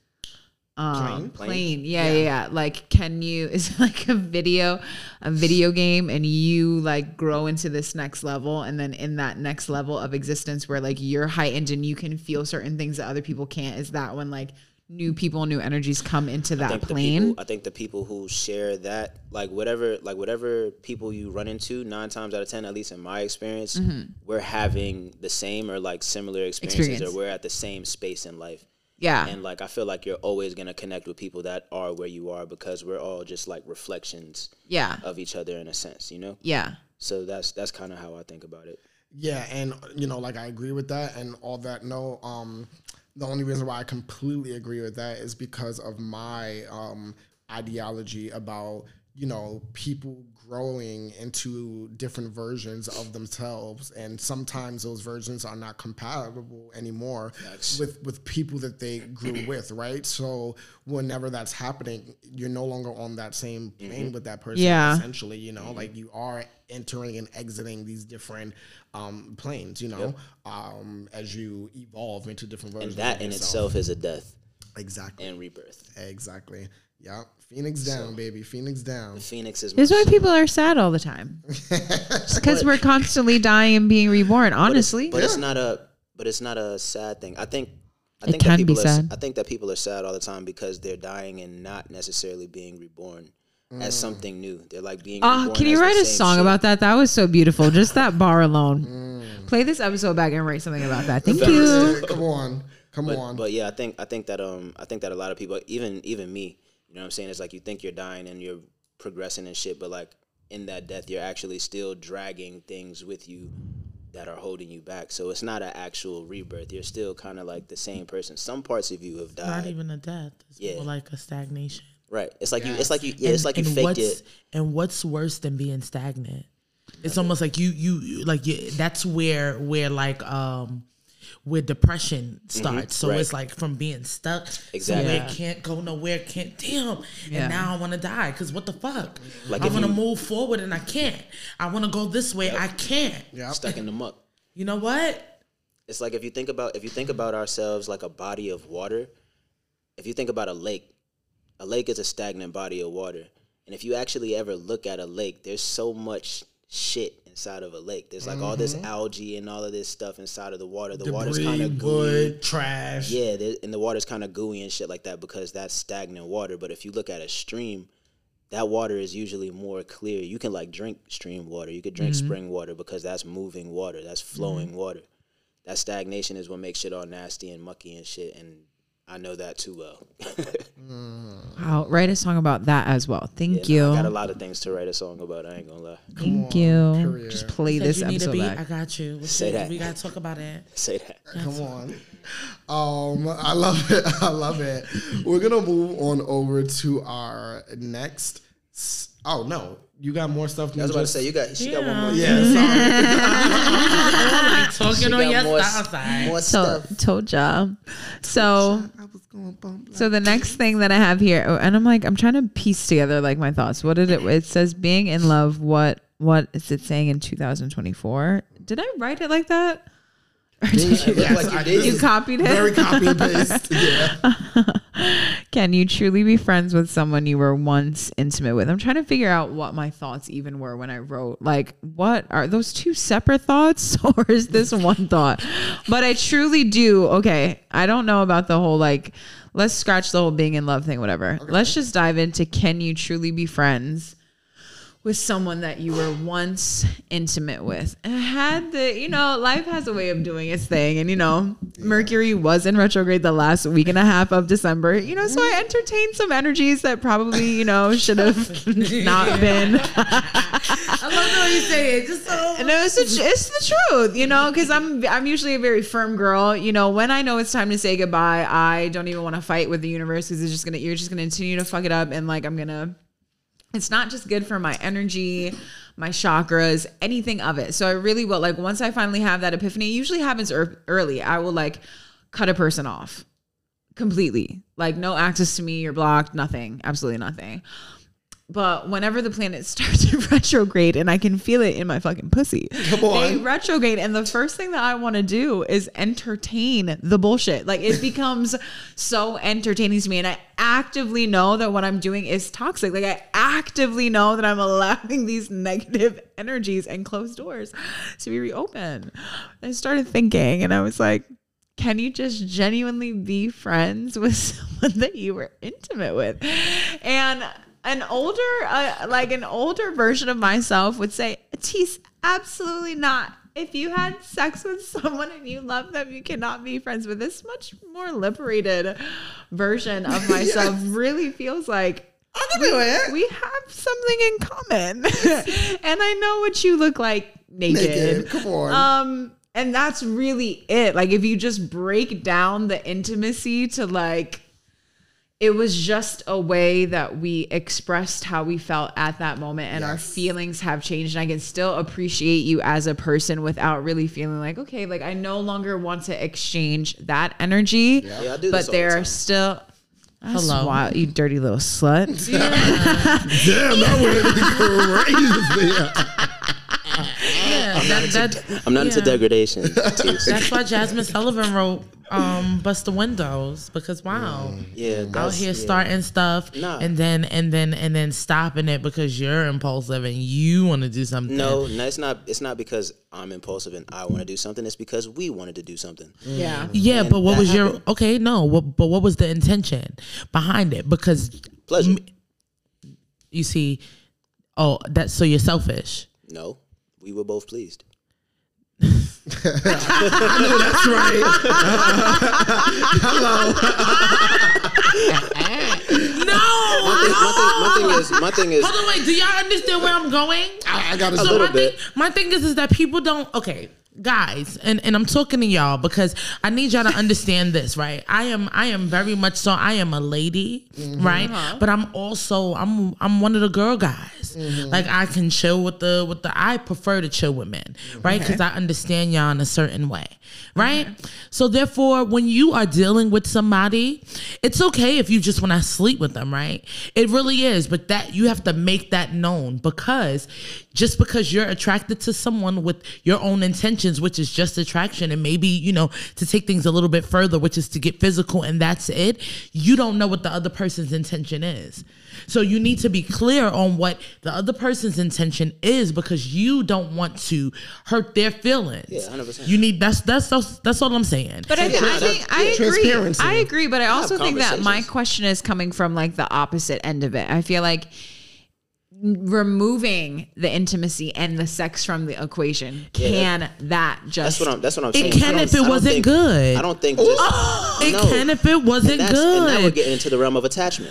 Plane. Yeah. Like, is it like a video game, and you like grow into this next level, and then in that next level of existence where like you're heightened and you can feel certain things that other people can't, is that when like new people, new energies come into that plane? I think the people who share that, like whatever people you run into, 9 times out of 10, at least in my experience, we're having the same or like similar experiences, or we're at the same space in life. Yeah. And like, I feel like you're always going to connect with people that are where you are, because we're all just like reflections of each other in a sense, you know? Yeah. So that's kind of how I think about it. Yeah, and you know, like I agree with that and all that. No, the only reason why I completely agree with that is because of my ideology about, you know, people growing into different versions of themselves, and sometimes those versions are not compatible anymore with people that they grew with, right? So whenever that's happening, you're no longer on that same plane with that person, essentially, you know, like you are entering and exiting these different planes, you know, as you evolve into different versions. And that in itself is a death. Exactly. And rebirth. Exactly. Yeah. Phoenix down, baby. Phoenix down. The Phoenix is. That's why people are sad all the time. It's because we're constantly dying and being reborn. Honestly, but it's not a sad thing. I think it can be sad. I think that people are sad all the time because they're dying and not necessarily being reborn as something new. They're like being. Oh, can you write a song about that? That was so beautiful. Just that bar alone. Play this episode back and write something about that. Thank you. Come on. But yeah, I think that a lot of people, even me, you know what I'm saying? It's like you think you're dying and you're progressing and shit, but like in that death, you're actually still dragging things with you that are holding you back. So it's not an actual rebirth. You're still kind of like the same person. Some parts of you have died. Not even a death. It's more like a stagnation. Right. It's like you faked it. And what's worse than being stagnant? It's almost like you that's where like where depression starts. So it's like from being stuck. Exactly. Somewhere, can't go nowhere, and now I want to die, because what the fuck? Like I want to move forward and I can't. I want to go this way, I can't. Stuck in the muck. You know what? It's like if you think about ourselves like a body of water. If you think about a lake is a stagnant body of water. And if you actually ever look at a lake, there's so much shit inside of a lake. There's like all this algae and all of this stuff inside of the water. The water's kind of gooey. Wood, trash. Yeah, and the water's kind of gooey and shit like that because that's stagnant water. But if you look at a stream, that water is usually more clear. You can like drink stream water. You could drink spring water because that's moving water. That's flowing water. That stagnation is what makes shit all nasty and mucky and shit. And I know that too well. I'll write a song about that as well. Thank you. I got a lot of things to write a song about. I ain't gonna lie. Thank you. Just play this You need a episode beat? back. I got you. Say that. We gotta talk about it. Say that. Come on. I love it. I love it. We're gonna move on over to our next. Oh no, you got more stuff. I was about to say she got one more. Yeah, sorry. Talking on your more side. More So stuff. told ya. So I was going bump. so the next thing that I have here, and I'm trying to piece together like my thoughts. What did it says being in love. What is it saying in 2024? Did I write it like that? Or did you, you copied it? Very copy and paste. Yeah. Can you truly be friends with someone you were once intimate with? I'm trying to figure out what my thoughts even were when I wrote. Like, what are those two separate thoughts, or is this one thought? But I truly do. Okay, I don't know about the whole like. Let's scratch the whole being in love thing. Whatever. Okay. Let's just dive into. Can you truly be friends with someone that you were once intimate with. And I had the, life has a way of doing its thing. And, Mercury was in retrograde the last week and a half of December, so I entertained some energies that probably, should have not been. I love the way you say it. Just so. And it's the truth, because I'm usually a very firm girl. When I know it's time to say goodbye, I don't even want to fight with the universe because you're just gonna continue to fuck it up, and like it's not just good for my energy, my chakras, anything of it. So I really will, like, once I finally have that epiphany, it usually happens early. I will like cut a person off completely, like no access to me, you're blocked, nothing, absolutely nothing. But whenever the planet starts to retrograde, and I can feel it in my fucking pussy, they retrograde, and the first thing that I want to do is entertain the bullshit. Like, it becomes so entertaining to me, and I actively know that what I'm doing is toxic. Like, I actively know that I'm allowing these negative energies and closed doors to be reopened. I started thinking, and I was like, can you just genuinely be friends with someone that you were intimate with? And an older version of myself would say, Atis, absolutely not. If you had sex with someone and you love them, you cannot be friends with. This much more liberated version of myself really feels like we have something in common. And I know what you look like naked. Come on. And that's really it. Like, if you just break down the intimacy to like, it was just a way that we expressed how we felt at that moment, and our feelings have changed. And I can still appreciate you as a person without really feeling like, okay, like I no longer want to exchange that energy. Yeah, I do but this all there the are time. still. That's Hello. wild, you dirty little slut. Damn, that went crazy. I'm not into degradation. That's why Jasmine Sullivan wrote Bust the Windows, because out here starting stuff and then stopping it because you're impulsive and you want to do something. No, it's not because I'm impulsive and I want to do something. It's because we wanted to do something. Yeah. But what was your but what was the intention behind it? Because pleasure. You see, so you're selfish. No, we were both pleased. I know that's right. Hello. My thing is. Hold on, wait. Do y'all understand where I'm going? I got A little bit. My thing is that people don't. Okay, guys, and I'm talking to y'all because I need y'all to understand this, right? I am very much so. I am a lady, right? But I'm also I'm one of the girl guys. Like, I can chill with the. I prefer to chill with men, right? Because I understand y'all in a certain way, right? So therefore, when you are dealing with somebody, it's okay if you just want to sleep with them, right? It really is, but that you have to make that known, because just because you're attracted to someone with your own intentions, which is just attraction, and maybe, to take things a little bit further, which is to get physical, and that's it, you don't know what the other person's intention is. So you need to be clear on what the other person's intention is, because you don't want to hurt their feelings. Yeah, 100%. You need that's all I'm saying. But I think I agree. Transparency. I agree, but I also think that my conversations. question is coming from like the opposite end of it. I feel like removing the intimacy and the sex from the equation, can that just That's what I'm saying. It can if it wasn't good. I don't think just It can if it wasn't and now we're good. getting into the realm of attachment.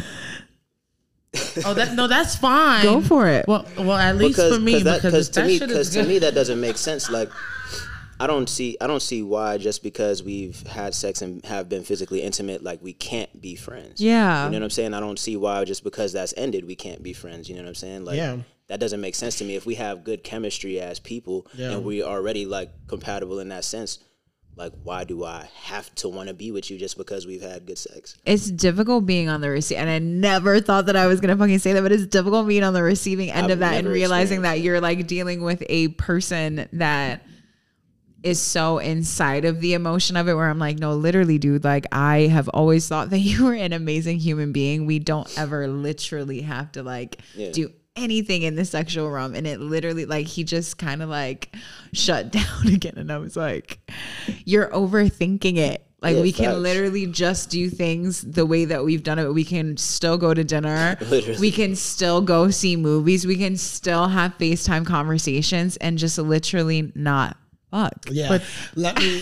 That's fine. go for it? Well, at least for me, because to me that doesn't make sense. Like, I don't see why just because we've had sex and have been physically intimate, like, we can't be friends. Yeah. You know what I'm saying? I don't see why just because that's ended we can't be friends. You know what I'm saying? Like, that doesn't make sense to me. If we have good chemistry as people and we already like compatible in that sense, like, why do I have to want to be with you just because we've had good sex? It's difficult being on the and I never thought that I was gonna fucking say that, but it's difficult being on the receiving end of that and realizing that you're like dealing with a person that is so inside of the emotion of it, where I'm like, no, literally, dude, like, I have always thought that you were an amazing human being. We don't ever literally have to like do anything in the sexual realm. And it literally, like, he just kind of like shut down again, and I was like, you're overthinking it. Like Yeah, we can facts. literally just do things the way that we've done it. We can still go to dinner. Literally. We can still go see movies. We can still have FaceTime conversations and just literally not fuck. Yeah, But- let me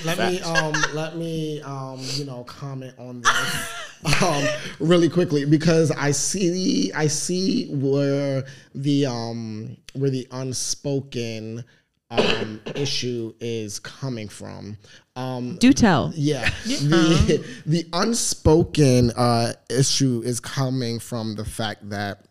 comment on this really quickly, because I see where the unspoken issue is coming from. Do tell. Yeah, the unspoken issue is coming from the fact that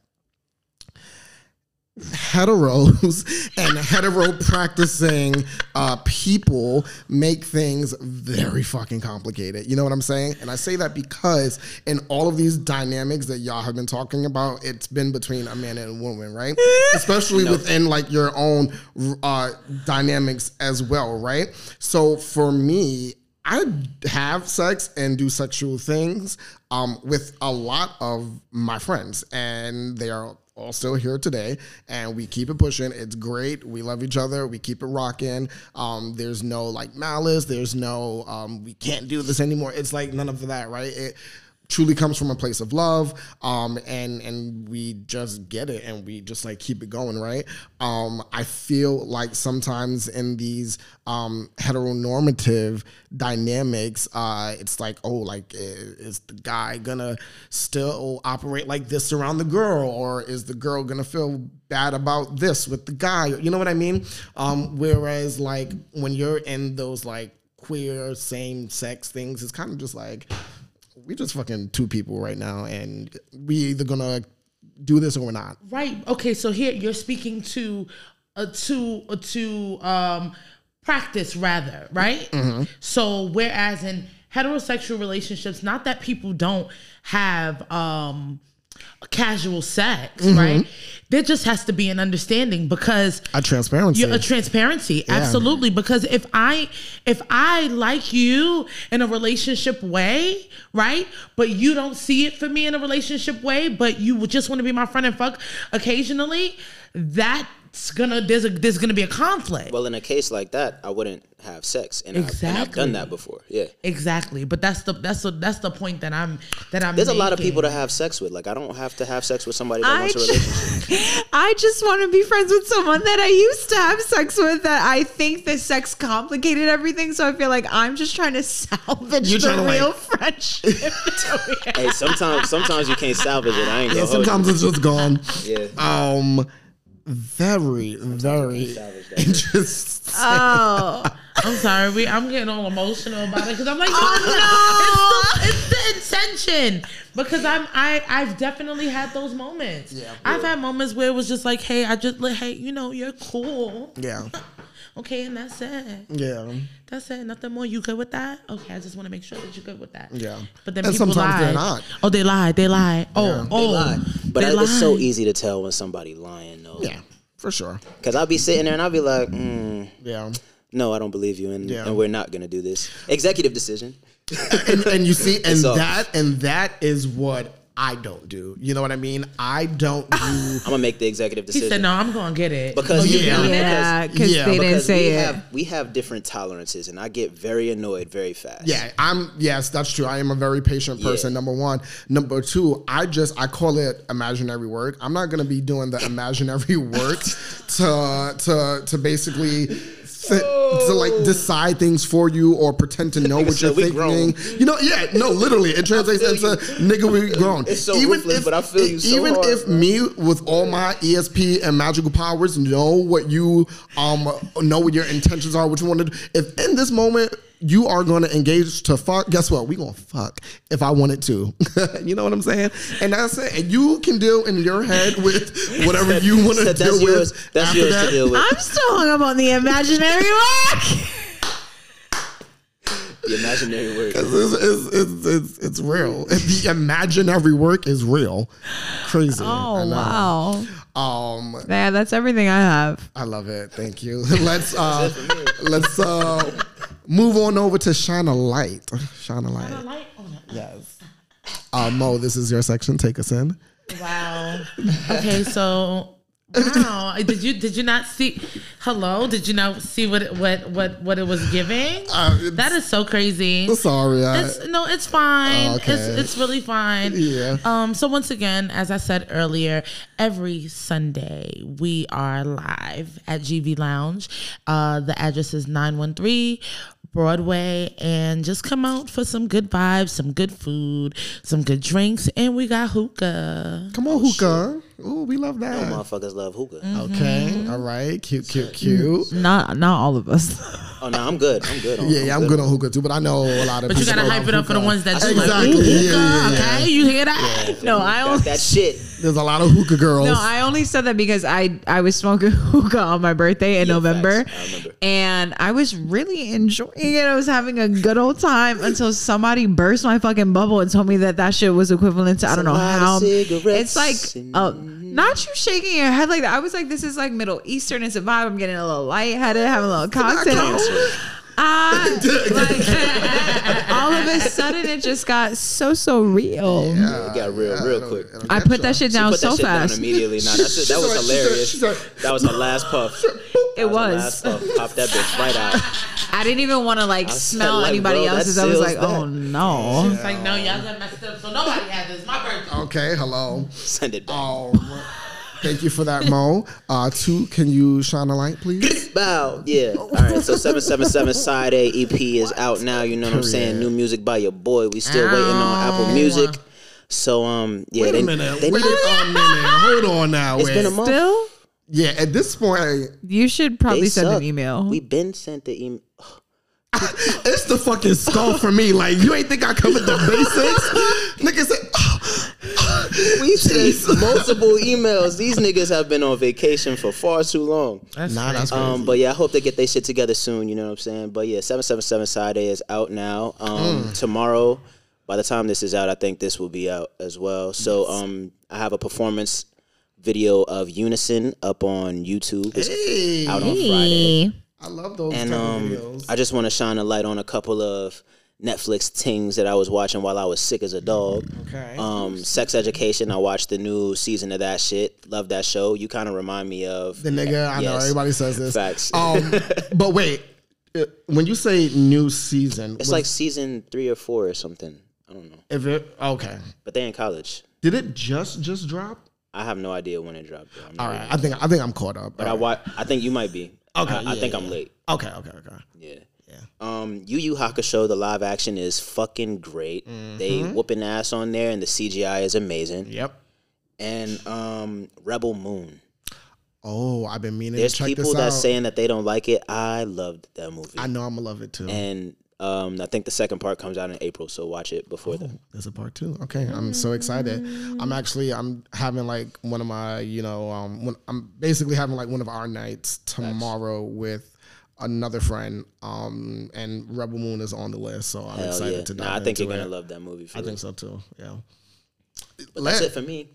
heteros and hetero practicing people make things very fucking complicated. You know what I'm saying? And I say that because in all of these dynamics that y'all have been talking about, it's been between a man and a woman, right? Especially within like your own dynamics as well, right? So for me, I have sex and do sexual things with a lot of my friends, and they are all still here today, and we keep it pushing. It's great. We love each other. We keep it rocking. There's no like malice. There's no we can't do this anymore. It's like none of that, right? It truly comes from a place of love, and we just get it, and we just like keep it going, right? I feel like sometimes in these heteronormative dynamics, it's like, oh, like is the guy gonna still operate like this around the girl, or is the girl gonna feel bad about this with the guy? You know what I mean? Whereas like when you're in those like queer same sex things, it's kind of just like, we just fucking two people right now, and we either gonna do this or we're not. Right. Okay. So here you're speaking to practice rather, right? Mm-hmm. So whereas in heterosexual relationships, not that people don't have casual sex, right? There just has to be an understanding, because A transparency. a transparency, absolutely. Because if I like you in a relationship way, right, but you don't see it for me in a relationship way, but you would just want to be my friend and fuck occasionally, there's gonna be a conflict. Well, in a case like that, I wouldn't have sex, and I've Exactly. done that before. Yeah, Exactly, but that's the point that I'm. there's a lot of making. people to have sex with. Like, I don't have to have sex with somebody that wants a relationship. I just want to be friends with someone that I used to have sex with, that I think the sex complicated everything. So I feel like I'm just trying to salvage You're the trying to, like- real friendship. Hey, sometimes you can't salvage it. I ain't Yeah, gonna hold sometimes it's just gone. you. Yeah. Very, very salvage that. interesting. Oh, I'm sorry, I'm getting all emotional about it because I'm like, Oh, it's the intention. Because I've definitely had those moments. Yeah. I've had moments where it was just like, hey, you're cool. Yeah, Okay, and that's it. yeah, That's it. Nothing more. You good with that? Okay, I just want to make sure that you're good with that. yeah. But then And people sometimes lie. they're not. Oh, they lie. Oh, They lie. But they it's so lie. easy to tell when somebody lying, though. Yeah, for sure. Because I'll be sitting there and I'll be like, Yeah. no, I don't believe you, and, Yeah. and we're not going to do this. Executive decision. And you see, and It's all- that is what I don't do. You know what I mean? I don't do. I'm going to make the executive He decision. said, no, I'm going to get it. Because Oh, yeah. yeah, because Yeah, they didn't because say we have different tolerances, and I get very annoyed very fast. Yeah, yes, that's true. I am a very patient person, Yeah. number one. Number two, I call it imaginary work. I'm not gonna be doing the imaginary work to basically to like decide things for you or pretend to know what So you're we thinking. grown. You know, yeah, no, literally. It translates feel into you. nigga, we grown. It's so ruthless, but I feel you so even hard, if bro. me with all my ESP and magical powers know what you know what your intentions are, what you want to do. If in this moment you are going to engage to fuck, guess what? We going to fuck if I wanted to. You know what I'm saying? And that's it. And you can deal in your head with whatever you want to That's deal yours. with. That's after yours that. to deal with. I'm still hung up on the imaginary work. The imaginary word. It's real. The imaginary work is real. Crazy. Oh, I know. wow. Yeah, that's everything I have. I love it. Thank you. Let's move on over to Shine a Light. Shine a Light. Yes. Mo, this is your section. Take us in. Wow. Okay, so Wow. Did you not see? Hello. Did you not see what it was giving? That is so crazy. Sorry. It's fine. Okay. It's really fine. Yeah. So once again, as I said earlier, every Sunday we are live at GV Lounge. The address is 913 Broadway, and just come out for some good vibes, some good food, some good drinks, and we got hookah. Come on, hookah. Ooh, we love No that. motherfuckers love hookah. Okay, all right, cute. Not all of us. Oh no, I'm good. I'm good. Yeah, I'm good on hookah too, but I know a lot of But you people gotta love hype it up for the hookah. ones that do Exactly. like, ooh, Yeah, hookah, yeah. okay? You hear that? No, I That's only that shit. There's a lot of hookah girls. No, I only said that because I was smoking hookah on my birthday in November. Facts. I remember. And I was really enjoying it. I was having a good old time until somebody burst my fucking bubble and told me that shit was equivalent to I don't know how. It's like not you shaking your head like that. I was like, this is like Middle Eastern. It's a vibe. I'm getting a little lightheaded, having a little cocktail. All of a sudden it just got so real. It got real quick. I put that shit down Put that so shit fast. down immediately. Nah, that was hilarious. she said- That was her last puff. It was. Last puff. Pop that bitch right out. I didn't even want to like smell like, anybody bro, that else's. I was seals like, that. oh no. It's like, no, y'all got messed up, so nobody had this. My birthday. Okay, hello. Send it back. Thank you for that, Mo. 2, can you shine a light, please? Bow. Yeah. All right. So 777 Side A EP is out now. You know what I'm saying? New music by your boy. We still waiting on Apple Music. So yeah. Wait a minute. Hold on now. It's been a month. Still, Yeah, at this point, you should probably They send suck. an email. We been sent the email. it's the fucking skull for me. Like, you ain't think I covered the basics? Nigga said, We sent multiple emails. These niggas have been on vacation for far too long. that's crazy. But yeah, I hope they get their shit together soon. You know what I'm saying? But yeah, 777 Side A is out now. Tomorrow, by the time this is out, I think this will be out as well. So I have a performance video of Unison up on YouTube. It's out on Friday. I love those And type of videos. I just want to shine a light on a couple of Netflix things that I was watching while I was sick as a dog. Okay. Sex Education. I watched the new season of that shit. Love that show. You kind of remind me of The nigga, I know Yes. everybody says this. Facts. But wait, when you say new season, It's like season 3 or 4 or something. I don't know. if it okay, But they in college. did it just drop? I have no idea when it dropped. Bro. I'm not All really- right, I think I'm caught up. But I think you might be. Okay, I think I'm late. Okay. Yeah. Yu Yu Hakusho, the live action is fucking great. They whooping ass on there, and the CGI is amazing. Yep. And Rebel Moon. Oh, I've been meaning There's to check people this out. that's saying that they don't like it. I loved that movie. I know I'm gonna love it too. And I think the second part comes out in April, so watch it before then. There's a part 2. Okay, I'm so excited. I'm having like one of my, when I'm basically having like one of our nights tomorrow with another friend. And Rebel Moon is on the list, so I'm Hell excited yeah. to dive Nah, I think you're into gonna it. love that movie. I think so too. Yeah. But that's it for me.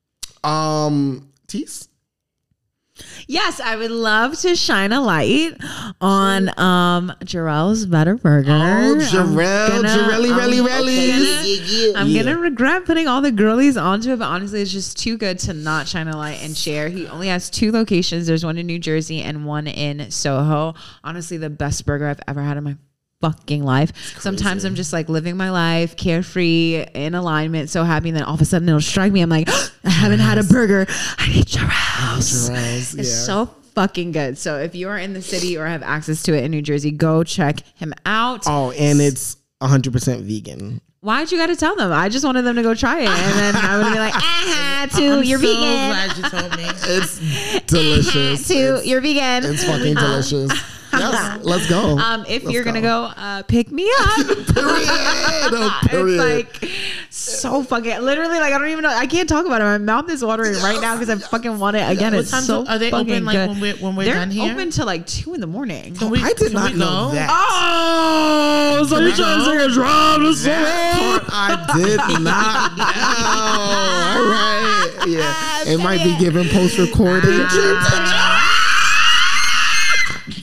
Tease? Yes, I would love to shine a light on Jarrell's Better Burger. Oh, Jarrelly. I'm gonna regret putting all the girlies onto it, but honestly, it's just too good to not shine a light and share. He only has 2 locations. There's one in New Jersey and one in Soho. Honestly, the best burger I've ever had in my fucking life. Sometimes I'm just like living my life, carefree, in alignment, so happy, and then all of a sudden it'll strike me. I'm like, I haven't had a burger. I need Jarrell's. It's so fucking good. So if you are in the city or have access to it in New Jersey, go check him out. Oh, and it's 100% vegan. Why'd you got to tell them? I just wanted them to go try it, and then I would be like, you're I'm so vegan. glad you told me. It's delicious. You're vegan. It's fucking delicious. Yes, let's go. If you're gonna go, pick me up. It's like so fucking literally like I don't even know. I can't talk about it. My mouth is watering right now because I fucking want it again. What It's time so are they fucking open? Like good. when we're They're done here? open till like 2 in the morning. I did not know that. Oh, so you trying to say a drop? I did not know. All right. Yeah. It might be given post recorded.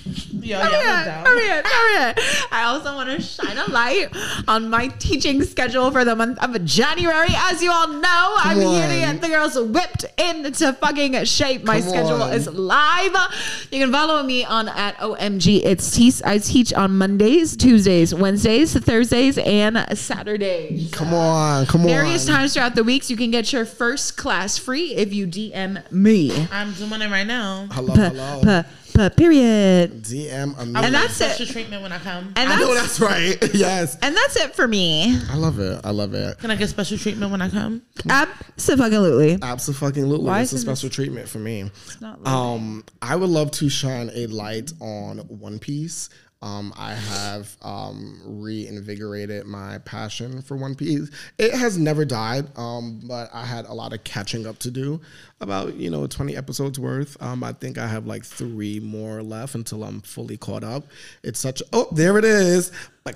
Yo, yeah, down. Period. I also want to shine a light on my teaching schedule for the month of January. As you all know, I'm here to get the girls whipped into fucking shape. My schedule is live. You can follow me on at OMG It's Tease. I teach on Mondays, Tuesdays, Wednesdays, Thursdays, and Saturdays. Come on. Various times throughout the weeks, you can get your first class free if you DM me. I'm doing it right now. Hello. Period. DM I me. want that's special it. treatment when I come. And I know that's right. Yes. And that's it for me. I love it. Can I get special treatment when I come? Absolutely. Absolutely. Why It's a is it special treatment for me. not I would love to shine a light on One Piece. I have reinvigorated my passion for One Piece. It has never died, but I had a lot of catching up to do. About 20 episodes worth. I think I have like 3 more left until I'm fully caught up. It's such. Oh, there it is.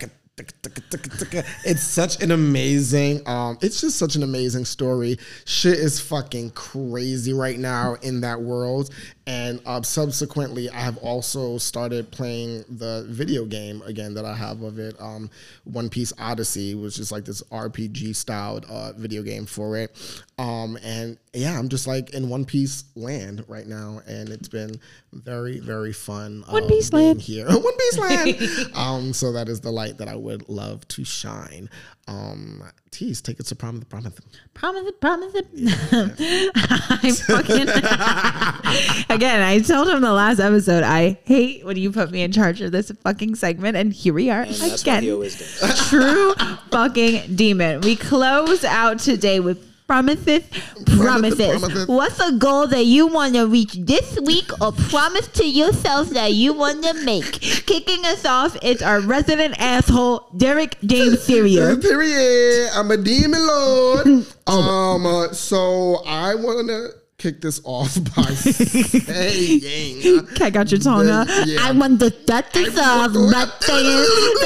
It's such an amazing it's just such an amazing story. Shit is fucking crazy right now in that world. And subsequently I have also started playing the video game again that I have of it, One Piece Odyssey, which is like this RPG styled video game for it. And yeah, I'm just like in One Piece land right now, and it's been very, very fun. One Piece being land here. One Piece land. So that is the light that I would love to shine. Tease, take it to promise. Promise it. I fucking again, I told him the last episode, I hate when you put me in charge of this fucking segment, and here we are And that's what he again. always does. True fucking demon. We close out today with promises. What's a goal that you want to reach this week, or promise to yourself that you want to make? Kicking us off, it's our resident asshole, Derek James Syria. Period. I'm a demon lord. So I want to kick this off by saying, I got your tongue, huh? Yeah. I want to start this off by saying,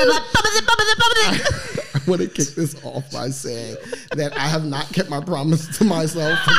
I want to kick this off by saying that I have not kept my promise to myself from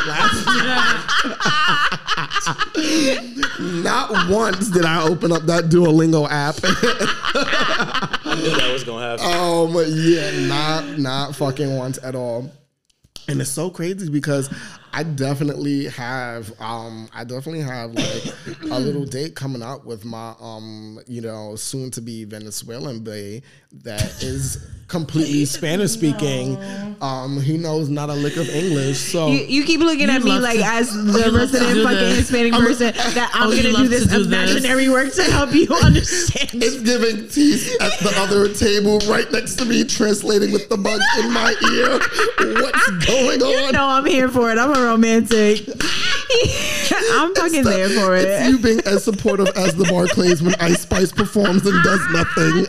last year. Not once did I open up that Duolingo app. I knew that was gonna happen. Yeah, not fucking once at all. And it's so crazy because I definitely have like a little date coming up with my soon to be Venezuelan bae that is completely Spanish speaking. He knows not a lick of English. So you keep looking at me love like to- as the resident fucking Hispanic person that I'm you gonna love do this to do this. imaginary work to help you understand. it's giving teeth at the other table right next to me, translating with the bug in my ear. What's going on? You know I'm here for it. I'm a romantic. I'm fucking there for It's it. you being as supportive as the Barclays when Ice Spice performs and does nothing.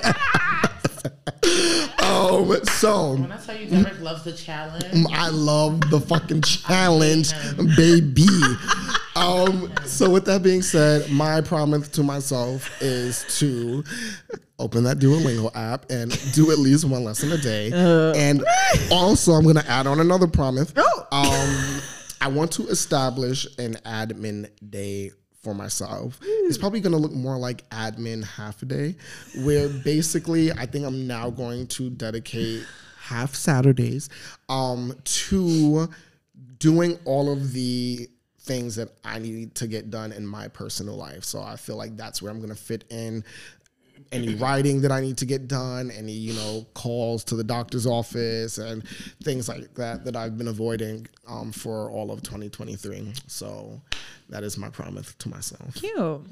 So When I tell you Derek loves the challenge, I love the fucking challenge, baby. So with that being said, my promise to myself is to open that Duolingo app and do at least one lesson a day. And also, I'm going to add on another promise. I want to establish an admin day for myself. It's probably going to look more like admin half a day, where basically I think I'm now going to dedicate half Saturdays to doing all of the things that I need to get done in my personal life. So I feel like that's where I'm going to fit in any writing that I need to get done, any, calls to the doctor's office and things like that I've been avoiding for all of 2023. So that is my promise to myself. Cute.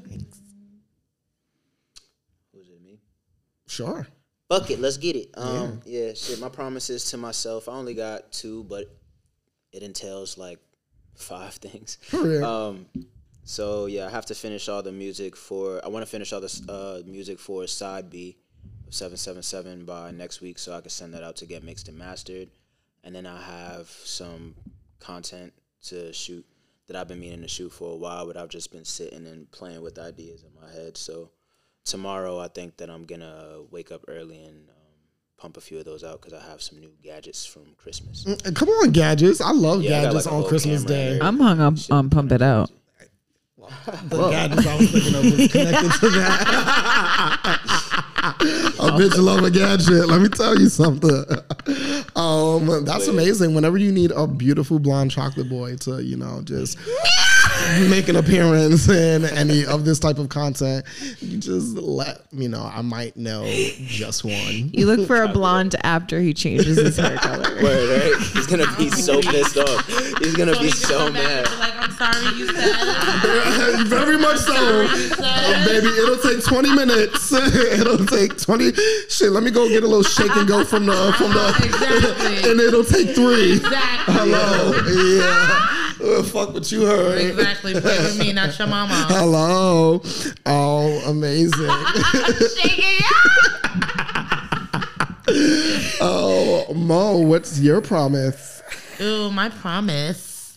Who's it, me? Sure. Fuck it, let's get it. Shit. My promises to myself, I only got 2, but it entails like 5 things. For real. So yeah, I have to finish all the music I want to finish all the music for Side B of 777 by next week, so I can send that out to get mixed and mastered. And then I have some content to shoot that I've been meaning to shoot for a while, but I've just been sitting and playing with ideas in my head. So tomorrow, I think that I'm gonna wake up early and pump a few of those out because I have some new gadgets from Christmas. Come on, gadgets. I love Yeah, I got, gadgets like, a on whole Christmas camera Day. and I'm hung up on Pump It Out. The gadgets I was thinking of was connected to that. A bitch love a gadget. Let me tell you something. That's amazing. Whenever you need a beautiful blonde chocolate boy to, just make an appearance in any of this type of content, you just let me know. I might know just one. You look for a blonde after he changes his hair color. Word, right? He's gonna be so pissed off. He's gonna be so mad. Like, I'm sorry you said. Very much so. Baby, it'll take 20 minutes. It'll take 20. Shit, let me go get a little shake and go from the Exactly. and it'll take 3. Exactly. Hello. Yeah. Fuck what you heard. Exactly. Play with me, not your mama. Hello. Oh, amazing. Oh, Mo, what's your promise? Ooh, my promise.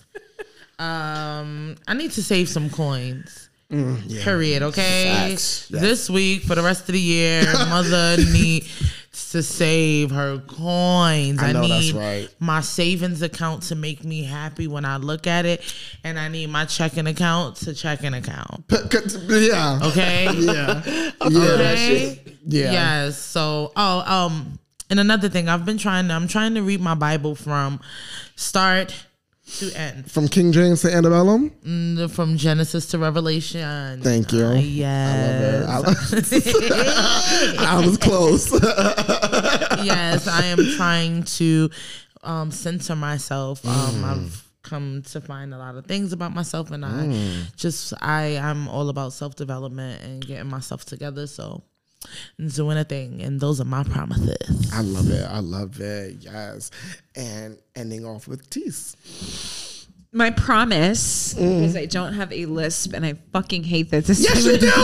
I need to save some coins. Period. Okay. Facts. Yes. This week for the rest of the year, mother needs to save her coins. I know need that's right. my savings account to make me happy when I look at it, and I need my checking account to checking account. Yeah. Okay. Yeah. that Okay. shit. Yeah. Yes. So, and another thing, I'm trying to read my Bible from start to end, From King James to Antebellum. from Genesis to Revelation. Thank you. Yes. I love it. I was close. Yes, I am trying to censor myself. I've come to find a lot of things about myself, and I'm all about self-development and getting myself together. So doing a thing, and those are my promises. I love it. I love it. Yes. And ending off with tease. My promise, because I don't have a lisp and I fucking hate this. Yes, you do.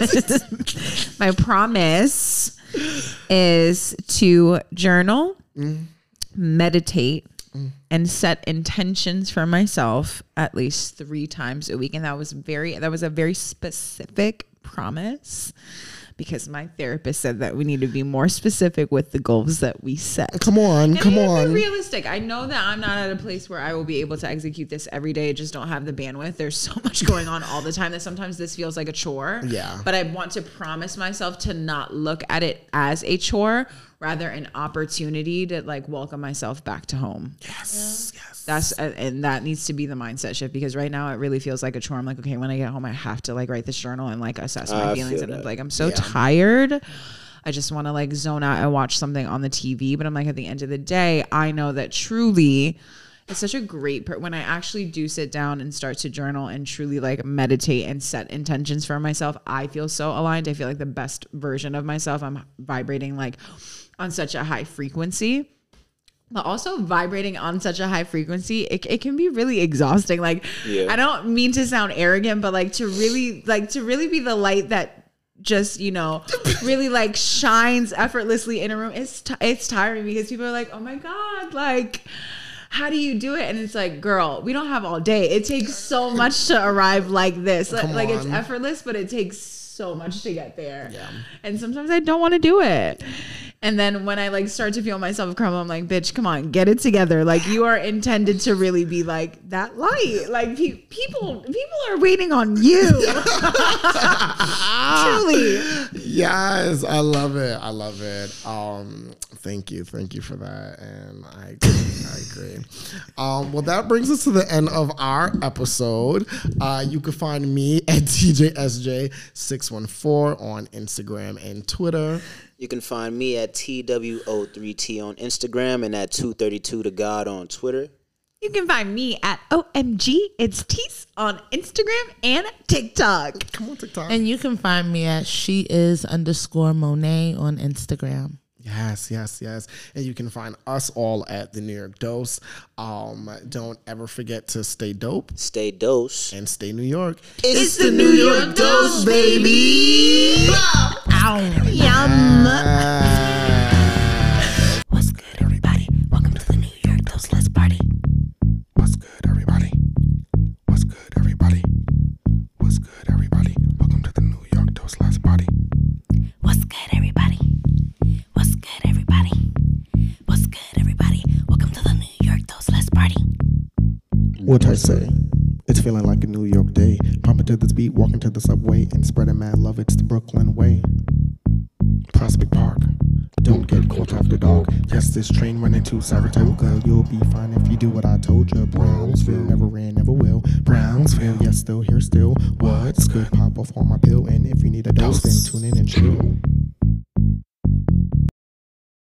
My promise is to journal, meditate, and set intentions for myself at least 3 times a week. And that was a very specific promise, because my therapist said that we need to be more specific with the goals that we set. Come on. And Come I gotta on. be realistic. I know that I'm not at a place where I will be able to execute this every day. I just don't have the bandwidth. There's so much going on all the time that sometimes this feels like a chore. Yeah. But I want to promise myself to not look at it as a chore, rather an opportunity to like welcome myself back to home. Yes. Yes. And that needs to be the mindset shift, because right now it really feels like a chore. I'm like, okay, when I get home, I have to like write this journal and like assess my feelings. And I'm like, I'm so tired. I just want to like zone out and watch something on the TV. But I'm like, at the end of the day, I know that truly it's such a great when I actually do sit down and start to journal and truly like meditate and set intentions for myself. I feel so aligned. I feel like the best version of myself. I'm vibrating like on such a high frequency. But also vibrating on such a high frequency, it can be really exhausting. Like, I don't mean to sound arrogant, but like to really be the light that just, really like shines effortlessly in a room. It's tiring, because people are like, oh my God, like, how do you do it? And it's like, girl, we don't have all day. It takes so much to arrive like this. Like it's effortless, but it takes so much to get there. Yeah. And sometimes I don't want to do it. And then when I like start to feel myself crumble, I'm like, bitch, come on, get it together. Like, you are intended to really be like that light. Like people are waiting on you. Truly. Yes, I love it. I love it. Thank you for that, and I agree. Well, that brings us to the end of our episode. You can find me at TJSJ614 on Instagram and Twitter. You can find me at TWO3T on Instagram and at 232 to God on Twitter. You can find me at OMG It's Tease on Instagram and TikTok. Come on, TikTok. And you can find me at she_is_Monet on Instagram. Yes. And you can find us all at the New York Dose. Don't ever forget to stay dope. Stay dose. And stay New York. It's the New York Dose, baby. Ow. Yum. What's good, everybody? Welcome to the New York Dose. Let's party. What's good, everybody? What's good, everybody? What's good, everybody? Welcome to the New York Dose. Let's party. What's good, everybody? What's good, everybody? What's good, everybody? Welcome to the New York Dose. Let's party. What I say? It's feeling like a New York day. Pumping to this beat, walking to the subway, and spreading mad love. It's the Brooklyn way. Prospect Park. Don't get caught after dark. Yes, this train running to Saratoga. You'll be fine if you do what I told you. Brownsville never ran, never will. Brownsville, yes, still here, still. What's good? Pop off on my pill, and if you need a dose, then tune in and chill.